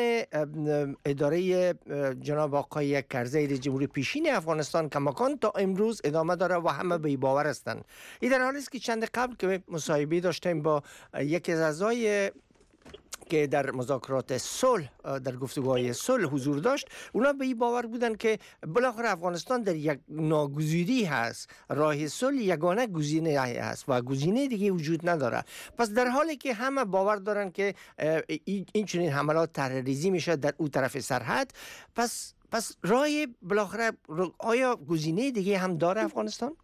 [SPEAKER 3] اداره جناب آقای کرزی جمهوری پیشین افغانستان کماکان تا امروز ادامه داره و همه بی باور هستند. این در حالی است که چند قبل که مصاحبه داشتیم با یکی از اعضای که در مذاکرات صلح در گفتگوهای صلح حضور داشت، اونا به این باور بودن که بالاخره افغانستان در یک ناگزیری هست، راه صلح یگانه گزینه هست و گزینه دیگه وجود نداره. پس در حالی که همه باور دارن که این چنین حملات تروریستی میشه در اون طرف سرحد، پس پس راه بالاخره آیا گزینه دیگه هم داره افغانستان؟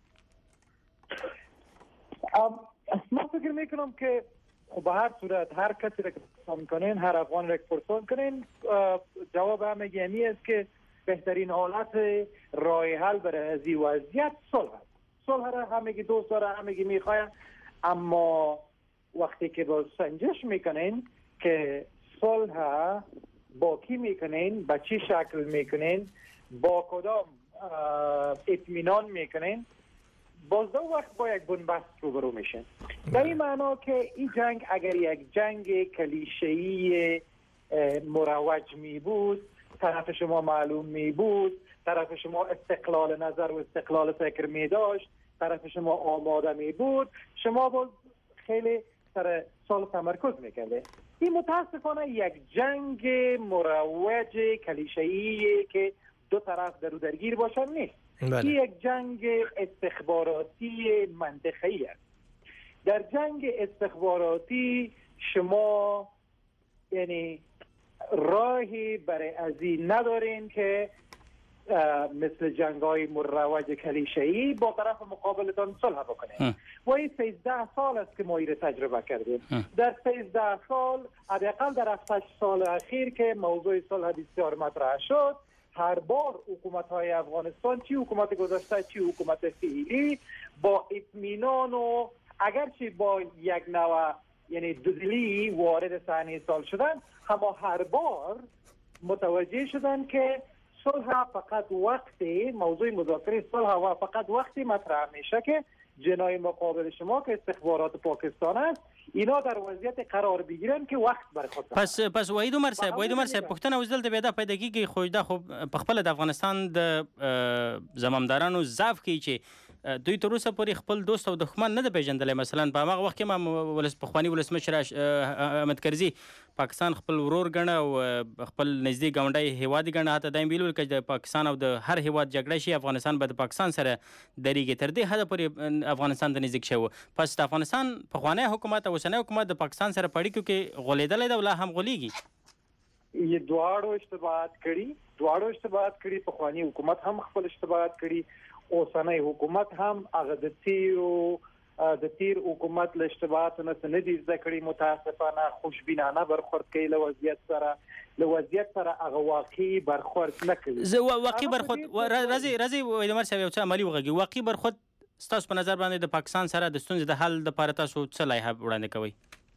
[SPEAKER 5] من فکر میکنم که به هر صورت هر کسی را که پرسان کنین، هر افغان را که پرسان کنین، جواب همه یعنی است که بهترین حالت راه حل برای از این وضعیت صلح را همگی دوست داره، همگی میخواه. اما وقتی که با سنجش میکنین که صلح با کی میکنین، با چی شکل میکنین، با کدام اطمینان میکنین، باز دو وقت با یک بنبست روبرو میشن. در این معنا که این جنگ اگر یک جنگ کلیشه‌ای مروج می بود، طرف شما معلوم می بود، طرف شما استقلال نظر و استقلال فکر می داشت، طرف شما آماده می بود، شما باز خیلی سر صلح تمرکز میکرده. این متاسفانه یک جنگ مروج کلیشه‌ای که دو طرف درگیر باشن نیست. این یک جنگ استخباراتی منطقه‌ای است. در جنگ استخباراتی شما یعنی راهی برای ازی ندارین که مثل جنگ‌های مروج کلیشه‌ای با طرف مقابلتان صلح بکنین. و این 13 سال است که ما این تجربه کردیم. در 13 سال حداقل در 7 سال اخیر که موضوع صلح بسیار مطرح شد، هر بار حکومت‌های افغانستان، چی حکومت گذشته چی حکومت فعلی، با اطمینان و اگرچه با یک نوع یعنی دودلی وارد صحنه سال شدن، اما هر بار متوجه شدن که صلح فقط وقتی موضوع مذاکره صلح فقط وقتی مطرح میشه که جنای مقابل شما که استخبارات پاکستان است اینا در وضعیت قرار بگیرن که وقت بر خود
[SPEAKER 4] پس وحید عمر صاحب پښتنه وزدل د پیدا پیداګي خو دا خو په خپل د افغانستان د زمامدارانو ضعف کی چې دوی تر اوسه پورې خپل دوست او دښمن نه د پیژندل. مثلا په هغه وخت کې ما پخوانی ولسمشر احمد کرزي پاکستان خپل ورور ګڼه او خپل نږدې ګاونډی هیواد ګڼه. حتی دا ویلول چې د پاکستان او د هر هیواد جګړه شي افغانستان به د پاکستان سره درېږي. تر دې حده پورې افغانستان ته نږدې شو. پس د افغانستان پخوانی حکومت او اوسنی حکومت د پاکستان سره په اړیکو کې غولېدلی دی، ولا هم غولېږي؟
[SPEAKER 5] یې دواړو اشتباهات کړي. پخوانی حکومت هم خپل اشتباهات کړي، اوسنی حکومت هم هغه د تیر حکومت له اشتباهاتو نه دي زده کړي. متاسفانه خوشبینانه برخورد کوي له وضعیت سره هغه واقعي برخورد نه کوي.
[SPEAKER 4] واقعي برخورد راځي وایي د مرسي یو څه عملی وغږي. واقعي برخورد ستاسو په نظر باندې د پاکستان سره د ستونزې د حل لپاره تاسو څه لایحه وړاندې کوئ؟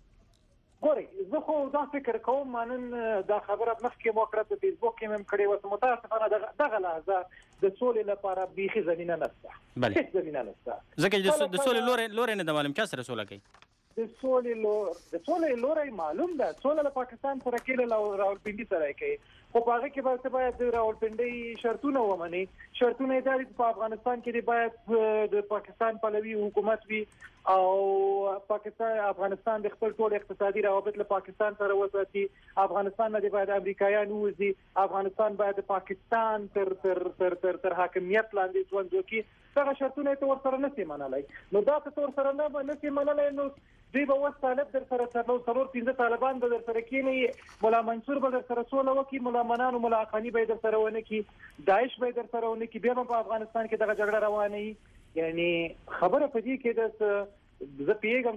[SPEAKER 5] ګورئ، زه خو دا فکر کوم نن دا خبره مخکې مو کړه په فیسبوک کې مې کړې وه، متاسفانه دغه لحظه د سولې لپاره بیخي زمینه نشته. هیڅ زمینه نشته،
[SPEAKER 4] ځکه چې د سولې لوری نه د معلوم چا سره سوله کوي.
[SPEAKER 5] د سولې لوری معلوم ده. سوله له پاکستان سره کې له راولپنډي سره کوي، خو په هغه کې باید د راولپنډي شرطونه ومني. شرطونه یې دا دي په افغانستان کې باید د پاکستان پلوي حکومت وي او افغانستان د خپل ټول اقتصادي روابط له پاکستان سره وساتي. افغانستان نه باید امریکایان ووځي. افغانستان باید د پاکستان تر حاکمیت لاندې ژوند وکړي. دغه شرطونه ته ورسره نشي منلای. نو دا که ورسره نشي منلای، نو دوی به اوس طالب در سره څلور 15 طالبان به در سره کېني، ملا منصور به در سره سوله وکړي، ملا منان او ملا خانی به در سره ونه کړي، داعش به در سره ونه کړي، بیا په افغانستان کې دغه جګړه روانه وي. یعنی خبره په دې کې د زه پیغام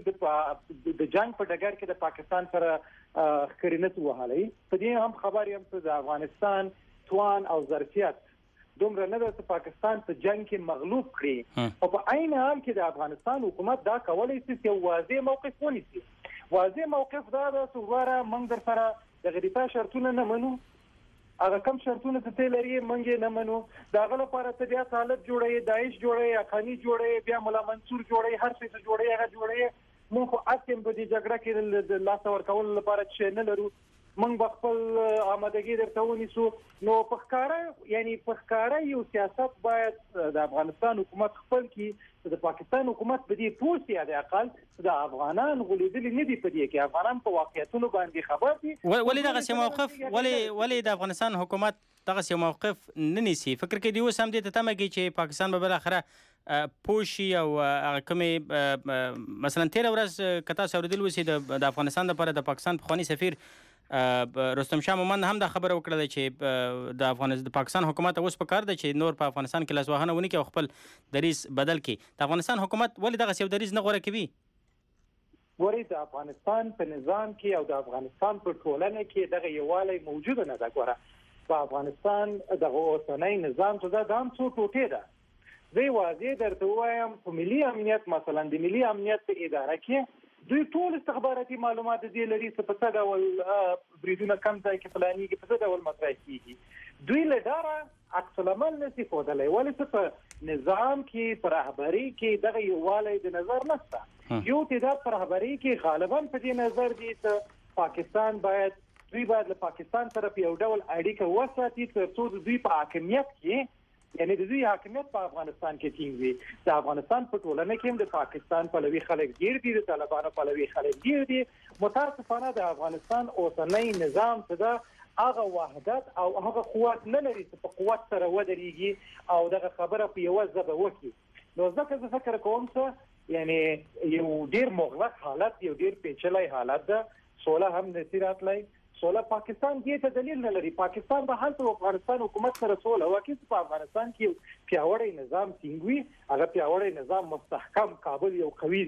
[SPEAKER 5] څنګه د جنگ په ډګر کې د پاکستان سره خرینت وهالي. په دې هم خبر یم چې د افغانستان توان او ظرفیت دومره نه ده چې پاکستان په جنگ کې مغلوب کړي. او په عین حال کې د افغانستان حکومت دا کولای شي چې واضح موقف ونیسي. واضح موقف دا ده چې واره موږ در سره د غریبا شرطونه نه منو، هغه کم شرطونه چې تل لري موږ نه منو. دا غل لپاره ته بیا طالب جوړي، داعش جوړي، اخانی جوړي، بیا مولا منصور جوړي، هر څه جوړي هغه جوړي. موږ خو اته په دې جګړه کې د لاس ورکول لپاره چې نه لرو. موږ خپل آمادګي درته ونیسو. نو په ښکاره یو سیاست باید د افغانستان حکومت خپل کې د پاکستان حکومت په دې پوه شي د اقل د افغانان غولېدلي نه دي په دې کې، افغانان په واقعیتونو باندې خبر دي.
[SPEAKER 4] ولې دغه موقف ولې د افغانستان حکومت دغه موقف نه نیسي؟ فکر کې دی اوس هم دې ته تمه کوي چې پاکستان به بالاخره پوشي او هغه کومې مثلا 13 ورځ کتا سوردل وسی د افغانستان لپاره د پاکستان پخوانی سفیر رستم شاه مومند هم دا خبره وکړه چې د پاکستان حکومت اوس په کار دی چې نور په افغانستان کې لاسوهنه ونکړي او خپل دریځ بدل کړي. د افغانستان حکومت ولې دغه یو دریځ نه غوره کوي؟
[SPEAKER 5] ورې د افغانستان په نظام کې او د افغانستان په ټولنه کې دغه یووالی موجود نه ده. ګوره په افغانستان دغه اوسنۍ نظام ته دا هم څو ټوټې ده. زه واضح درته وایم په ملي امنیت مثلا د ملي امنیت په اداره کې دوی ټول استخباراتي معلومات دې لري چې په څه ډول بریدونه کم ځای کې پلانېږي، په څه ډول مطرح کیږي. دوی له ډاره عکس العمل نشي ښودلی ولې چې په نظام کې په رهبري کې دغه یووالی د نظر نشته. یو تعداد په رهبري کې غالبا په دې نظر دي چې پاکستان باید له پاکستان سره په یو ډول اړیکه وساتي تر څو دوی په حاکمیت کې یعنی د دوی حاکمیت په افغانستان کې ټینګ وي. د افغانستان په ټولنه کې هم د پاکستان پلوي خلک ډیر دي، د طالبانو پلوي خلک ډیر دي. متاسفانه د افغانستان اوسنۍ نظام څه ده هغه وحدت او هغه قوت نه لري چې په قوت سره ودرېږي او دغه خبره په یوه ژبه وکړي. نو ځکه زه فکر کوم چې یعنی یو ډیر مغلق حالت، یو ډیر پیچلی حالت ده. سوله هم نشي راتلی. سوله پاکستان دې ته دلیل نه لري. پاکستان به هلته افغانستان حکومت سره سوله وکړي چې په افغانستان کې پیاوړی نظام ټینګ وي، هغه پیاوړی نظام مستحکم کابل یو قوي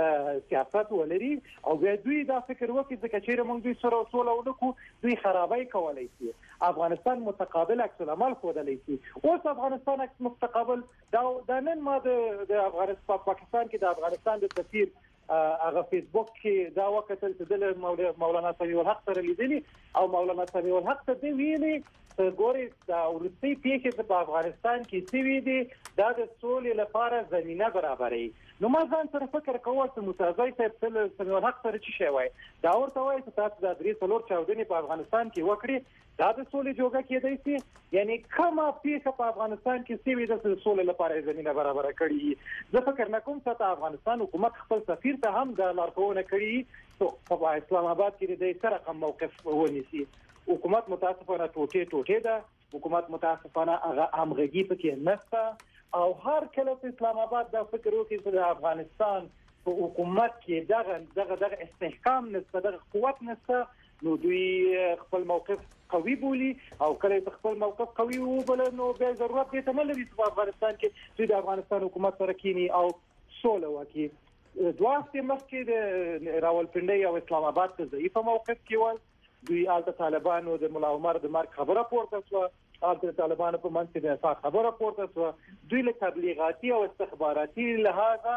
[SPEAKER 5] سیاست ولري او بیا دوی دا فکر وکړي چې چیرې موږ دوی سره سوله ونکړو دوی خرابای کولی شي. افغانستان متقابل عکس العمل ښودلی شي. اوس افغانستان عکس متقابل دا نن ما د افغانستان پاکستان کې د افغانستان د سفیر هغه فیسبوک کې دا وکتل چې د مولانا سمیع الحق سره لیدلی او مولانا سمیع الحق ته دی ویلي ګوري دا ورستی پیښې په افغانستان کې څه وی دي دا د سولې لپاره زمينه برابري. نو ما ځان سره فکر کوم چې متازای صاحب سمیع الحق سره چی شي وای دا ورته وای چې تاسو د 3 چاودنې په افغانستان کې وکړي دا د سولې جوګه کېدای شي. یعنی کومه پیښه په افغانستان کې څه وی د سولې لپاره زمينه برابر کړي. زه فکر نکوم چې افغانستان حکومت خپل سفیر ته هم د لارښوونه کړي په اسلام آباد کې د سره کوم موقف ونیسي. حکومت متاسفانه ټوټه ده. حکومت متاسفانه هغه همغږي پکې نشته او هر کله په اسلام آباد دا فکر وکړي چې د افغانستان په حکومت کې دغه استحکام نشته، دغه قوت نشته، نو دوی خپل موقف قوي بولي او کله خپل موقف قوي وبل نو به ضرورت دې ته نه لري چې په افغانستان کې چې د افغانستان حکومت سره کینی او سوله وکړي. دوه هفتې مخکې د راولپنډۍ او اسلام آباد ته ضعیف موقف کې ول. دوی آلته طالبانو د ملا عمر د مرګ خبره پورته شوه، آلته طالبانو په منځ کې د انفاق خبره پورته شوه. دوی له تبلیغاتي او استخباراتي لحاظه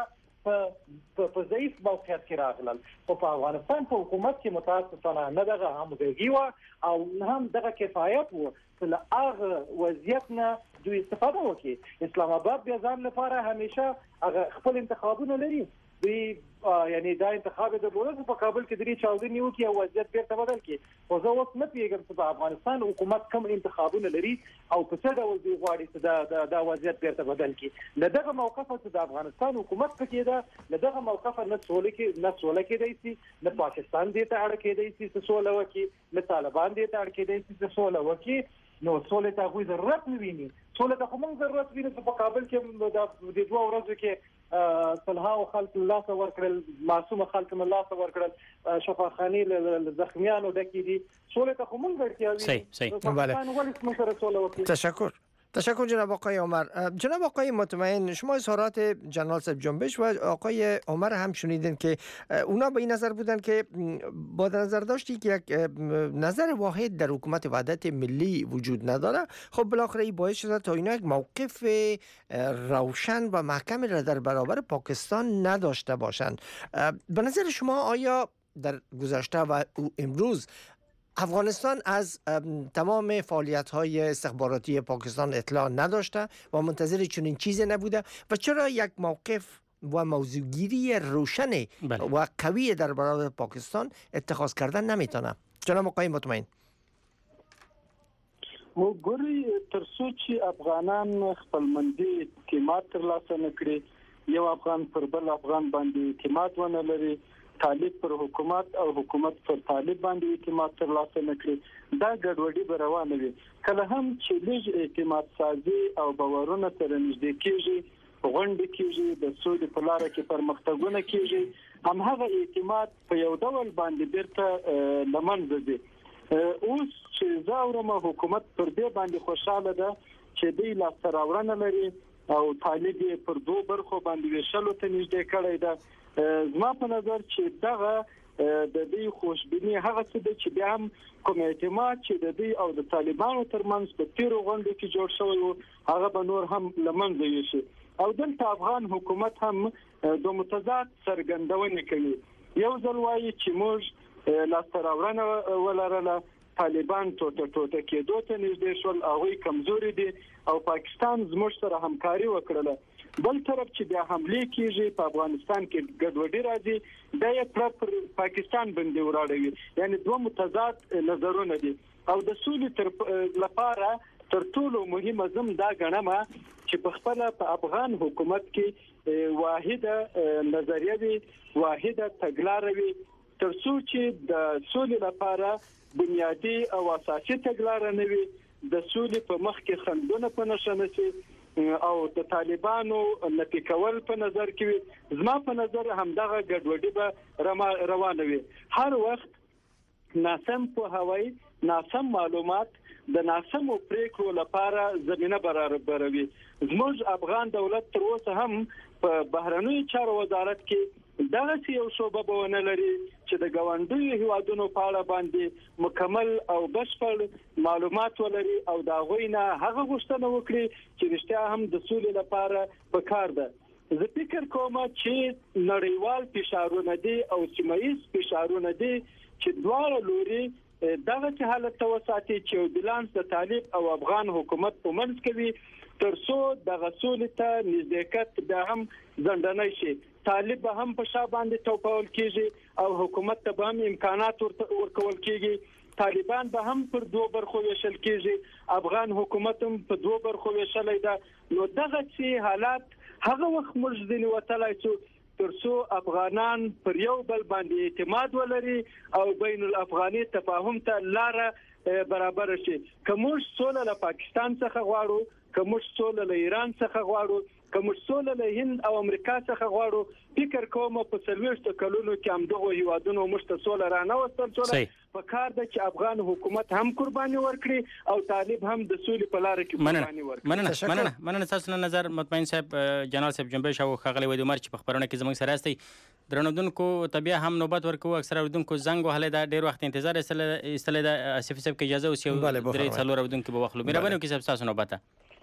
[SPEAKER 5] په ضعیف موقعیت کې راغلل. په افغانستان په حکومت کې متاسفانه نه دغه همغږي و او هم دغه کفایت و چې له هغه وضعیت نه دوی استفاده وکړي. اسلام آباد بیا ځان لپاره همیشه هغه خپل انتخابونه لري. دوی یعنی دا انتخاب د بولس په کابل کې 3 چاودنې وکړي او وضعیت بیرته بدل کړي. خو زه اوس نه پیږم چې په افغانستان حکومت کوم انتخابونه لري او په څه ډول دوی غواړي چې دا وضعیت بیرته بدل کړي. له دغه موقفه چې د افغانستان حکومت پکې ده، له دغه موقفه نه سوله کېدای شي، نه پاکستان دې ته اړ کېدای شي چې سوله وکړي، نه طالبان دې ته اړ کېدای شي چې سوله وکړي. نو سولې ته غوښتل ضرورت نه ویني. سولې ته کوم ضرورت ویني چې په کابل کې د 2 ورځو کې صلحاو خلک الله ته ورکړل، معصوم خلک الله ته ورکړل، شفاخاني له زخمیانو ډکې دي. سولې ته کوم ضرورت ویني.
[SPEAKER 3] صحیح بله. تشکر جناب آقای عمر. جناب آقای مطمئن، شما اظهارات جنرال صاحب جنبش و آقای عمر هم شنیدین که اونا به این نظر بودن که با نظر داشتی که یک نظر واحد در حکومت وحدت ملی وجود نداره، خب بالاخره این باعث شده تا اینا یک موقف روشن و محکمی را در برابر پاکستان نداشته باشند. به نظر شما آیا در گذشته و امروز افغانستان از تمام فعالیت‌های استخباراتی پاکستان اطلاع نداشته و منتظر چنین چیزی نبوده و چرا یک موقف و موضوعگیری روشن و قوی در برابر پاکستان اتخاذ کردن نمیتونه؟ جناب آقای مطمئن.
[SPEAKER 7] وګورئ تر څو چې افغانان خپلمندي اعتماد ترلاسه نکړي، یو افغان پر بل افغان باندې اعتماد ونه لري، طالب پر حکومت او حکومت پر طالب باندې اعتماد ترلاسه نکړي، دا ګډوډي به روانه وي. کله هم چې لږ اعتماد سازي او باورونه سره نږدې کېږي، غونډې کېږي، د سولې په لاره کې پرمختګونه کېږي، هماغه اعتماد په یو ډول باندې بیرته له منځه ځي.
[SPEAKER 5] اوس چې زاورم حکومت پر دې باندې خوشاله ده چې دوی لا سراورنه لري او طالب پر دوه برخو باندې ویشلو ته نږدې کړی ده. زما په نظر چې دغه د دې خوشبینی هغه څه ده چې بیا هم کوم اعتماد چې د دې او د طالبانو ترمنځ په تیرو غونډو کې جوړ شوی و هغه به نور هم لمنځه یوسي. او دلته افغان حکومت هم د متضاد څرګندونې کوي. یو ځل وایي چې موږ لاسته راوړنه ولرله، طالبان ټوټه کېدو ته نږدې شول، هغوی کمزوري دي او پاکستان زموږ سره همکاري وکړله. بل طرف چې بیا حمله کیږي په افغانستان کې ګډوډي راځي، دا یې پر پاکستان باندې وراړوي. یعنی دوه متضاد نظرونه دي. او د سولې لپاره تر ټولو مهمه زم دا غنمه چې په خپل په افغان حکومت کې واحده نظریه وي، واحده تګلارې وي، تر څو چې د سولې لپاره بنیادی او اساسي تګلارې نه وي، د سولې په مخ کې خندونه په نشانه شي او د طالبانو نفي کول په نظر کې وي. زما په نظر همدغه ګډوډي به روانه وي. هر وخت ناسم په هوای، ناسم معلومات د ناسمو پریکړو لپاره زمينه برابروي. زموږ افغان دولت تر اوسه هم په بهرنیو چارو وزارت کې دغه یو شوبه بونه لري چې د ګاونډیو هیوادونو په اړه باندې مکمل او بشپړ معلومات ولري او دا غوینه هغه غوښتنه وکړي چې رښتیا هم د سولې لپاره پکار ده. زه فکر کوم چې نړیوال فشارونه دي او سیمایي فشارونه دي چې دواړه لوري دغه حالت ته وساتي چې بیلانس د طالب او افغان حکومت په منځ کې وي، ترڅو دغه سولې ته نزدېکت به هم ځنډنی شي. طالب به هم په شا باندې توپول کیږي او حکومت ته به هم امکانات ورکول کیږي. طالبان به هم پر دوه برخو ویشل کیږي، افغان حکومت هم په دوه برخو ویشل دی. نو دغه چې حالات هغه وخت موږ ځنی وتلای شو ترڅو افغانان پر یو بل باندې اعتماد ولري او بین الافغاني تفاهم ته لار برابر شي. کوم سوله له پاکستان څخه غواړو، کوم سوله له ایران څخه غواړو، کوم سوله له هند او امریکا څخه غواړو، فکر کوم په 40 کلونو کې هم دغه هیوادونو مشته سوله را نه وستل سوله په کار ده چې افغان حکومت هم قرباني ورکړي او طالب هم د سولې په لار کې قرباني ورکړي.
[SPEAKER 4] مننه تاسو نظر مطمئن صاحب جنرال صاحب جنبش او خغلی وید عمر چې په خبرونه کې زموږ سره استي درنودونکو طبيعه هم نوبت ورکو اکثر اوردونکو زنګ وهله دا ډیر وخت انتظار استله د اسف صاحب کې اجازه اوسې درې څلور اوردونکو به وخلو مهرباني وکړئ صاحب تاسو نوبت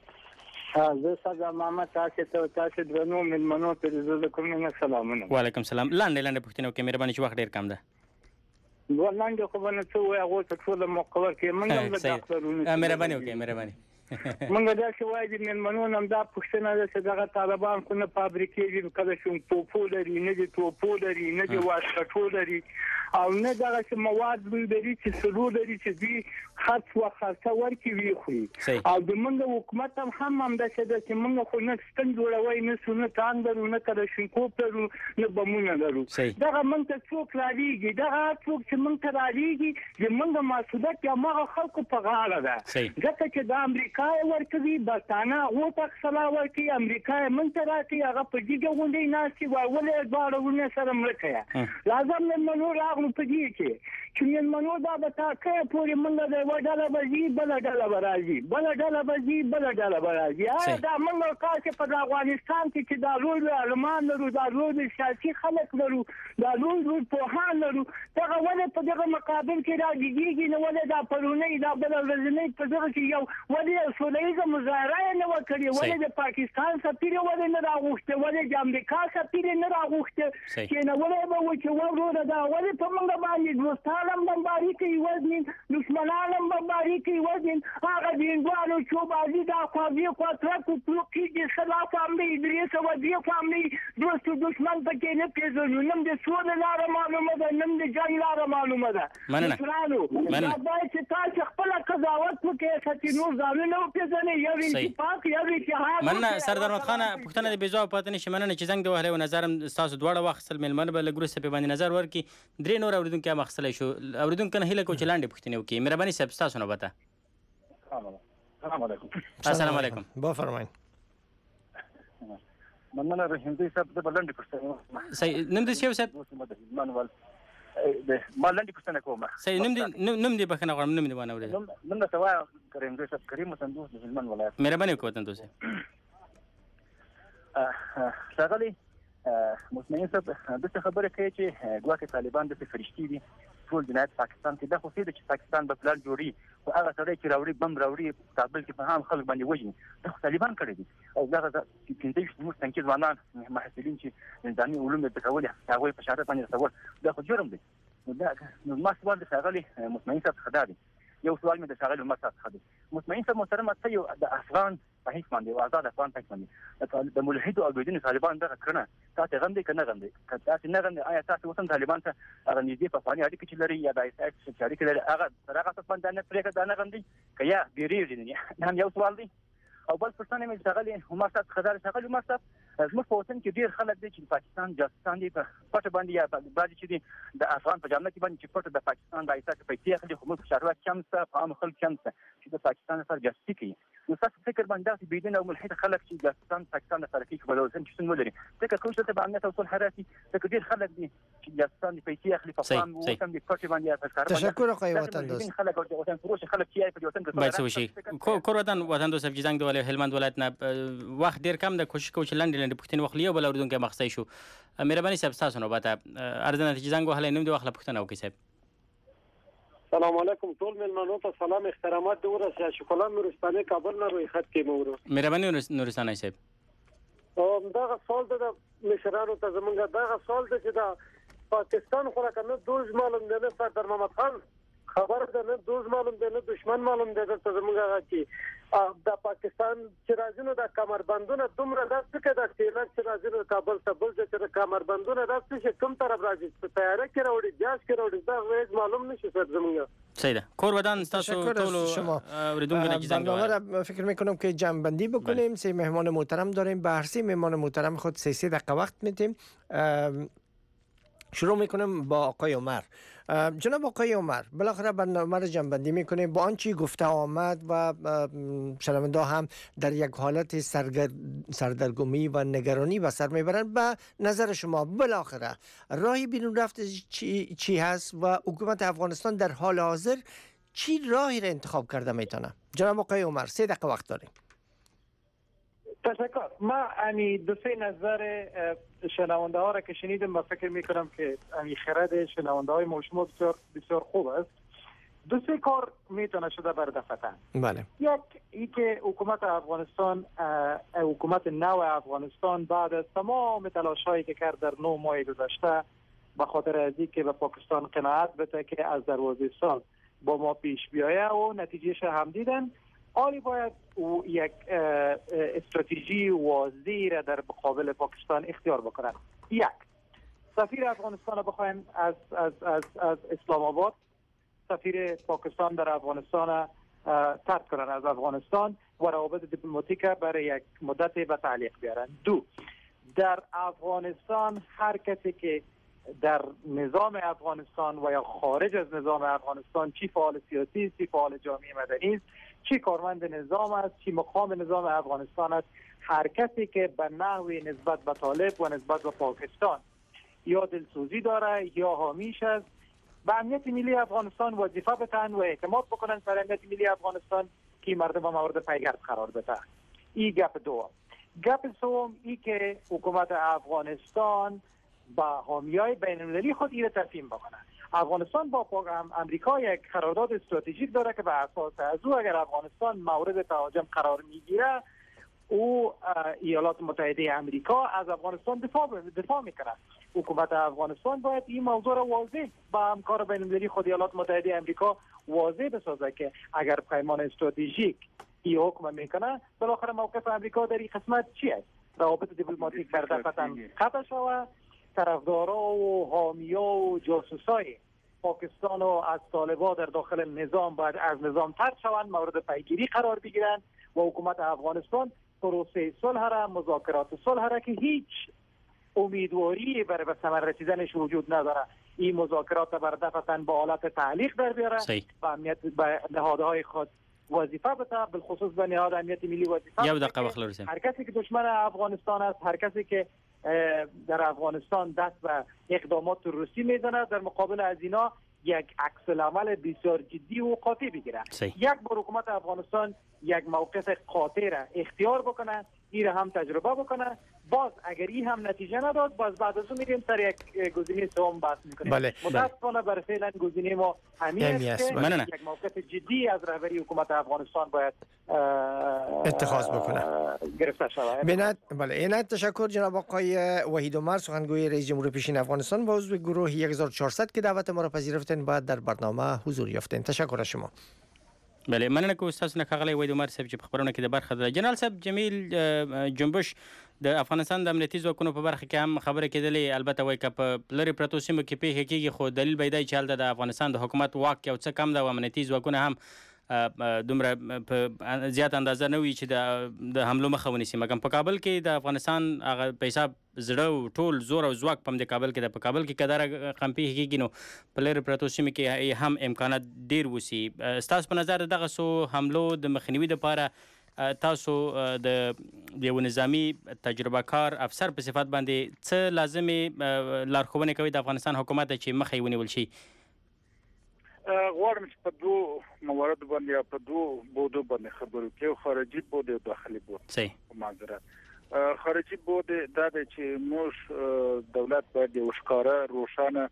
[SPEAKER 7] زه ساده محمد تاسو درنو ملمنو ته زه کوم نه سلامونه.
[SPEAKER 4] وعلیکم السلام. لاندې پوښتنه وکړئ مهرباني چې وخت ډیر کم ده.
[SPEAKER 7] ولنګ خو باندې څه وای هغه ټول مقرر کې منګم د داخلونو
[SPEAKER 4] مهرباني وکړئ مهرباني.
[SPEAKER 7] منګه دا چې وای د ملمنو نم دا پښتنه ده چې دغه طالبان کو نه فابریکې دي کله شوم توپو لري نه دي توپو لري نه دي واسطو لري او نه دغه چې مواد لري چې سرور لري چې دي خاص وخاصه ورکی وی خو او د منګه حکومت هم د څه چې منګه خو نه ستن جوړوي نه سونه تان درو نه کله شینکو پرو نه بمونه درو دغه منګه څوک راځي دغه څوک چې منګه راځي چې منګه مسؤلیت یا مغه خلکو په غاړه ده ځکه چې د امریکا ورکوي برتانه او تخصلا ورکوي امریکا منځ راځي هغه په دې غونډې ناسي ولې باورونه سره ملکه لازم نه نور راغلو په دې کې چې منو دا به تاکه پورې منګه د وډاله بزي بل ډاله برازي بل ډاله بزي بل ډاله برازي دا منګه کاڅه په افغانستان کې چې دا لوی علمان لرو دا لوی سیاسي خلک لرو دا لوی په حال لرو دا ولې په دغه مقابل کې راځيږي نو ولې دا پرونی دا بل ورځنی په دغه کې یو ولې سولېزه مظاهره نه وکړي ولې د پاکستان سفیر ولې نه راغوښته ولې د امریکا سفیر نه راغوښته چې نو ولې به و چې ورور دا ولې په منګه باندې دوستانم بمباري کوي وزن دشمنانم بمباري کوي وزن هغه دینګوالو چوبازي دا خوازي کوترکو پلوکی د خلاف عملي ادریس او دی فاملی دوست دشمن پکې نه پیژنو نم د سود لار معلومه ده نم د جنگ لار معلومه ده مننه دا چې تاسو خپل قضاوت وکړئ چې نور ځانونه نو پیژنې یو اتفاق یو اتحاد
[SPEAKER 4] مننه سردار محمد خان پښتنه د بیزو پاتې نشي مننه چې څنګه د وهله و نظرم تاسو دواړه وخت سل ملمن بل ګروس په باندې نظر ورکي درې نور اوریدونکو هم خپل شو اوریدونکو نه هله کو چلاندې پښتنه وکي مهرباني صاحب تاسو نو بتا
[SPEAKER 6] السلام علیکم.
[SPEAKER 4] السلام علیکم.
[SPEAKER 3] با فرمایئ.
[SPEAKER 6] مننه رحیم دې صاحب د بلند پښتنه
[SPEAKER 4] صحیح نن د شیو صاحب
[SPEAKER 6] منول
[SPEAKER 8] ما لاندې پوښتنه کوم.
[SPEAKER 4] صحیح. نوم دې بخښنه غواړم، نوم دې باندې اورېدل.
[SPEAKER 8] نوم د سوا کریم سندوس د هلمند ولایت.
[SPEAKER 4] مهرباني وکړئ وطن دوست.
[SPEAKER 8] ښاغلی مطمئن صاحب داسې خبره کوي چې ګواکې طالبان داسې فرشتي دي ټول جنایت پاکستان کې. دا خو څه ده چې پاکستان به پلان جوړي خو هغه سړی چې راوړي بم راوړي کابل کې په عام خلک باندې وژني دا خو طالبان کړی دي. او دغه 15 زموږ تنکي ځوانان محصلین چې نظامي علوم یې زده کولي هغوی په شهادت باندې رسول دا خو جرم دی. نو ما سوال د ښاغلي مطمئن صاحب څخه دا دی. یو سوال مې د ښاغلي عمر صاحب څخه دی. مطمئن صاحب محترمه ته یو د افغان په هیڅ باندې او آزاد افغان په هیڅ باندې د ملحدو او بدون طالبان دغه کړنه تاسو غم دي کنه غم دي تاسو نه غم دي آیا تاسو وسم طالبان ته هغه نږدې په فاني اړیکې چې لري یا د ایساس چې اړیکې لري هغه سره تاسو باندې نه پرېکړه نه غم دي کیا بیریږي نه هم یو سوال دی. او بل پښتنه مې ښاغلي عمر صاحب خدای ښاغلي عمر صاحب زموږ په وطن کې ډیر خلک دي چې پاکستان جاسوسان دي په پټه باندې یا بعضي چې دي د افغان په جامه کې باندې چې پټه د پاکستان د ایساس پیسې اخلي خو موږ شهروت کم څه په عام خلک کم څه چې د پاکستان سره جاسوسي کوي. نو تاسو فکر باندې چې بيدین او ملحد خلک چې جاسوسان پاکستان سره کوي په لوزن چې څنګه لري فکر کوم چې په امنیت او صلح راسي ځکه ډیر خلک دي چې جاسوسان پیسې اخلي په فام وطن د پټه باندې یا په کار باندې.
[SPEAKER 3] تشکر آقای وطن دوست.
[SPEAKER 8] خلک او وطن فروش خلک چې په وطن کې
[SPEAKER 4] باید څه وشي. کور وطن دوست افجی زنګ د هلمند ولایت نه وخت ډیر کم د کوشش کوي چې لاندې پښتني وخت یو بل اوریدونکو مخصي شو. مهرباني صاحب تاسو نو باته ارزنه چې زنګ وهله نوم دی واخله پښتنه وکي صاحب.
[SPEAKER 9] سلام علیکم ټول ملمنو ته سلام احترامات دور سه شکلان نورستاني کابل نه روي خط کې مورو.
[SPEAKER 4] مهرباني نورستاني صاحب.
[SPEAKER 9] دا سوال د مشرانو ته زمونږ دا سوال د چې دا پاکستان خو راکنه دوز معلوم دی نه صدر محمد خان خبر ده نه دوز معلوم دی نه دشمن معلوم دی ته زمونږ چې د پاکستان چې راځي نو د کمربندونه دومره داسې کې د تیلر چې راځي نو کابل ته بل چې کمربندونه داسې چې کوم طرف راځي په تیاره کې راوړي جاش کې راوړي دا وایي معلوم نشي سر زمونږ.
[SPEAKER 4] صحیح ده. کور ودان تاسو ټول اوریدونکو نه زنگ
[SPEAKER 3] فکر میکنم که جمع بندی بکنیم. سه مهمان محترم داریم. به هر سه مهمان محترم خود 3 دقیقه وقت میدیم. شروع میکنم با آقای عمر. جناب آقای عمر بالاخره برنامه را جمع بندی میکنیم. با آنچه گفته آمد و شنونده هم در یک حالت سردرگمی و نگرانی به سر میبرند، به نظر شما بالاخره راهی بیرون رفت چی هست و حکومت افغانستان در حال حاضر چی راهی را انتخاب کرده میتونه؟ جناب آقای عمر 3 دقیقه وقت داریم.
[SPEAKER 5] تشکر. ما دو سه نظر شنونده ها را که شنیدم و فکر میکنم که خرد شنونده های مشما بسیار بسیار خوب است. دو سه کار میتونه شده بر دفتن.
[SPEAKER 3] بله.
[SPEAKER 5] یک ای که حکومت نو افغانستان بعد از تمام تلاش هایی که کرد در 9 ماه گذشته به خاطر از اینکه به پاکستان قناعت بده که از دروازه‌سان با ما پیش بیایه و نتیجهش هم دیدن، حالی باید یک استراتژی واضحی را در مقابل پاکستان اختیار بکنند. یک، سفیر افغانستان را بخوایم از اسلام آباد، سفیر پاکستان در افغانستان طرد کنند از افغانستان و روابط دیپلماتیک برای یک مدت به تعلیق بیارند. 2، در افغانستان هر کسی که در نظام افغانستان و یا خارج از نظام افغانستان، چی فعال سیاسی، چی فعال جامعه مدنی است، چی کارمند نظام است، چی مقام نظام افغانستان است، هر کسی که به نحوی نسبت به طالب و نسبت به پاکستان یا دلسوزی داره یا حامیش است، به امنیت ملی افغانستان وظیفه بتن و اعتماد بکنن سر امنیت ملی افغانستان که مردم مورد پیگرد قرار بده. این گپ دوم. گپ سوم ای که حکومت افغانستان با حامیای بین‌المللی خود این تفهیم بکنه. افغانستان با امریکا یک قرارداد استراتژیک داره که به اساس از او اگر افغانستان مورد تهاجم قرار میگیره، او ایالات متحده امریکا از افغانستان دفاع میکنه. حکومت افغانستان باید این موضوع را واضح با همکار بین‌المللی خود ایالات متحده امریکا واضح بسازه که اگر پیمان استراتژیک این حکم میکنه، بالاخره موقف امریکا در این قسمت چی است؟ روابط دیپلماتیک در دفتن قطع شود، طرفدارا و حامی‌ها و جاسوسای پاکستان و از طالبان در داخل نظام باید از نظام طرد شوند، مورد پیگیری قرار بگیرند و حکومت افغانستان پروسه صلح را، مذاکرات صلح را که هیچ امیدواری برای به ثمر رسیدنش وجود نداره، این مذاکرات بر دفتن با حالت تعلیق در بیاره و امنیت به نهادهای خود وظیفه بده، بالخصوص به نهاد امنیت ملی وظیفه بده. هر کسی که دشمن افغانستان است، هر کسی که در افغانستان دست به اقدامات روسی میزنه، در مقابل از اینا یک عکس العمل بسیار جدی و قاطع بگیره. یک بار حکومت افغانستان یک موقف قاطع را اختیار بکنه، این را هم تجربه بکنه، باز اگر این هم نتیجه نداد باز بعد از اون میریم سر یک گزینه سوم بحث میکنیم. متاسفانه برای فعلا گزینه ما همین است که یک موقف جدی از رهبری حکومت افغانستان باید
[SPEAKER 3] اتخاذ بکنه،
[SPEAKER 5] گرفته شود.
[SPEAKER 3] بله اینت تشکر جناب آقای وحید عمر، سخنگوی رئیس جمهور پیشین افغانستان و عضو گروه 1400 که دعوت ما را پذیرفتین باید در برنامه حضور یافتین. تشکر از شما.
[SPEAKER 4] بله مننه که استاد نکاغلی وحید عمر صاحب چې په خبرونه کې د برخه ده. جنرال صاحب جمیل جنبش د افغانستان د امنیتي ځواکونو په برخه کې هم خبره کېدلې، البته وایي که په لرې پرتو سیمو کې پیښې کېږي خو دلیل به دی چې هلته د افغانستان د حکومت واک یو څه کم ده او امنیتي ځواکونه هم دومره په زیات اندازه نه وي چې د حملو مخه ونیسي. مګر په کابل کې د افغانستان هغه په حساب زړه او ټول زور او ځواک په کابل کې ده. په کابل کې که دغه قمپې کېږي نو په لرې پرتو سیمو کې هم امکانات ډېر وسي. ستاسو په نظر د دغسو حملو د مخنیوي دپاره تاسو د یو نظامي تجربه کار افسر په صفت باندې څه لازمې لارښوونې کوي د افغانستان حکومت چې مخه یې ونیول شي؟
[SPEAKER 1] غواړم چې په دوه موارد باندې یا په دوه بودو باندې خبرو کې، خارجي بود او داخلي بود.
[SPEAKER 4] صحیح.
[SPEAKER 1] معذرت. خارجي بود دا د چې موږ دولت باید یو ښکاره روښانه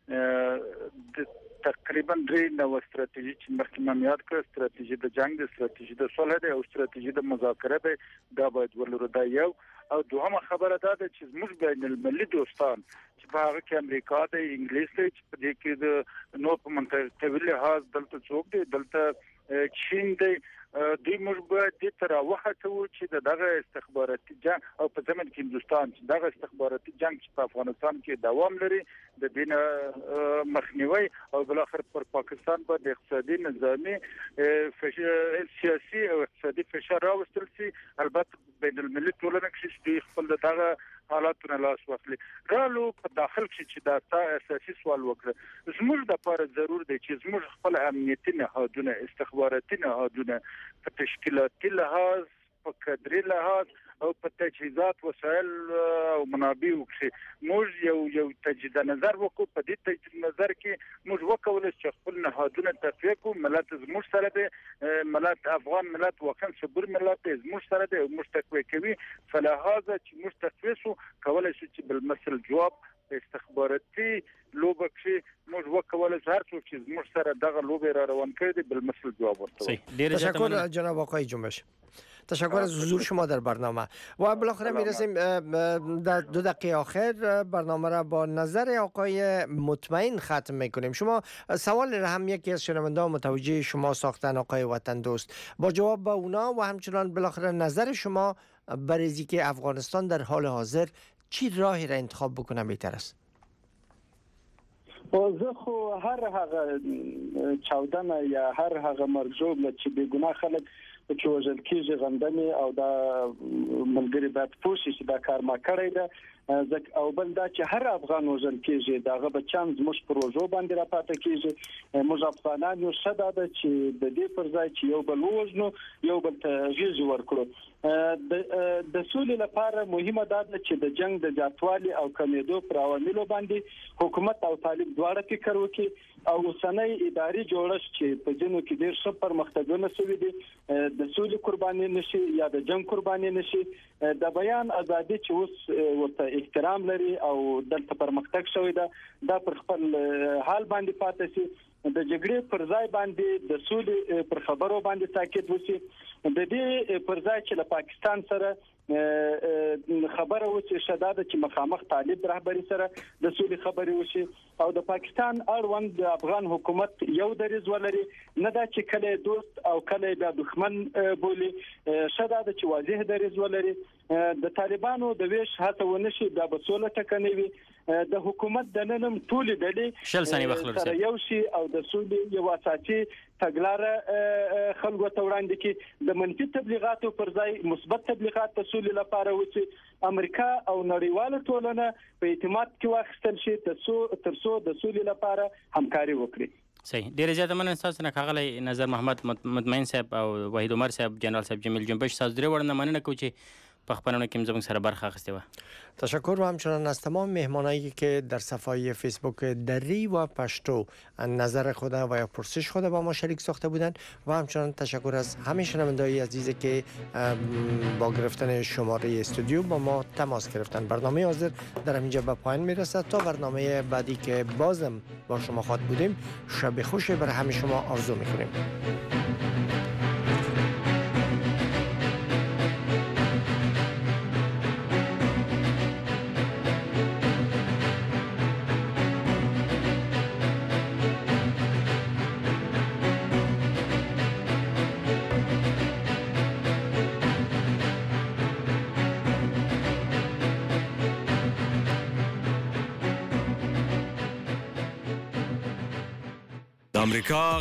[SPEAKER 1] تقریبا درې نوې ستراتیژي چې مخکې ما یاد کړ، ستراتیژي د جنگ د ستراتیژي د صلح د او ستراتیژي د مذاکره ده، دا باید ولرو. دا یو او دوهمه خبره دا ده چې موږ بین المللي دوستان چې په هغه کې امریکا د انګلیس چې په دې کې د نور په منطقوي لحاظ دلته څوک دی، دلته چین دی، دوی موږ باید دې ته راوهڅوو چې دغه استخباراتي جنگ او په ضمن کې هندوستان چې دغه استخباراتي جنگ چې په افغانستان کې دوام لري د دې مخنیوي او بل اخر پر پاکستان باندې اقتصادي نظامي سیاسي او اقتصادي فشار راوستل شي. البته بین المللي ټولنه کې دوی خپل دغه حالاتونه لاس واخلي. رالو په داخل کې چې دا اساسي سوال وکړه، زموږ د لپاره ضرور دی چې زموږ خپل امنیتي نهادونه، استخباراتي نهادونه په تشکیلاتي لحاظ، په کادري لحاظ او په تجهیزات وسایل او منابع کې موږ یو تجدید نظر وکړو. په دې تجدید نظر کې موږ وکولای چې خپل نهادونه تقویه کړو. ملت زموږ سره دی، ملت افغان ملت واقعا صبر ملت دی، زموږ سره دی او موږ تقویه کوي. فلهذا چې موږ تقویه سو کولای شو چې بالمثل جواب استخباراتي لوبه کې موږ وکولای هر څوک چې موږ سره دغه لوبه را روان کړی دی بالمثل جواب ورکړو.
[SPEAKER 3] تشکر جناب آقای جنبش، تشکر از حضور شما در برنامه و بالاخره میرسیم در 2 دقیقه آخر برنامه را با نظر آقای مطمئن ختم میکنیم. شما سوال را هم یکی از شنونده‌ها متوجه شما ساختن آقای وطن دوست، با جواب با اونا و همچنان بالاخره نظر شما برای اینکه افغانستان در حال حاضر چی راهی را انتخاب بکنه بهتر است؟
[SPEAKER 7] زه خو هر هغه چاودنه یا هر هغه مرجوب چې بې ګناه خلک چې وژل کېږي غندنې او دا ملګري باید پوه شي چې دا کار ما کړی ده، او بل دا چې هر افغان وژل کېږي دغه بچیان زموږ په روژو باندې راپاته کېږي. موږ افغانان یو ښه دا ده چې د دې پر ځای چې یو بل ووژنو یو بل ته غېږ ورکړو. د سولې لپاره مهمه دا ده چې د جنگ د زیاتوالي او کمیدو پر عواملو باندې حکومت او طالب دواړه فکر وکړي او اوسنۍ اداري جوړښت چې په ځینو کې ډېر ښه پرمختګونه شوي دي د سولې قرباني نشي یا د جنگ قرباني نشي. د بیان ازادي چې اوس ورته احترام لري او دلته پرمختګ شوی ده دا پر خپل حال باندې پاتې شي. د جګړې پر ځای باندې د سولې پر خبرو باندې تاکید وشي. د دې پر ځای چې له پاکستان سره خبره وشي شداده چې مخامخ طالب رهبری سره د سولې خبرې وشي او د پاکستان اړوند د افغان حکومت یو دریځ ولري، نه دا چې کله دوست او کله بیا دښمن بولي، شداده چې واضح دریځ ولري. د طالبانو د ویش هڅه ونشي دا به سوله ټکنۍ وي. د حکومت د ننم ټولې ډلې سره یو شي او د سولې یو اساسي تګلاره خلکو ته وړاندې کړي. د منفي تبلیغاتو پر ځای مثبت تبلیغات د سولې لپاره وشي. امریکا او نړیواله ټولنه په اعتماد کې واخیستل شي تر څو د سولې لپاره همکاري وکړي.
[SPEAKER 4] صحیح. ډیره زیاته مننه تاسو نه ښاغلی نظر محمد مطمئن صاحب او وحید عمر صاحب، جنرال صاحب جمیل جنبش، تاسو درې وړاندې مننه کوم چې په خبرونه کې زموږ سره برخه اخیسته و.
[SPEAKER 3] تشکر و همچنان از تمام مهمانایی که در صفحه فیسبوک دری و پشتو نظر خود و یا پرسش خود با ما شریک ساخته بودند و همچنان تشکر از همه شنونده‌های عزیزی که با گرفتن شماره استودیو با ما تماس گرفتن. برنامه حاضر در اینجا به پایان میرسد. تا برنامه بعدی که بازم با شما خواهد بودیم، شب خوشی بر همه شما آرزو میکنیم.
[SPEAKER 10] امریکا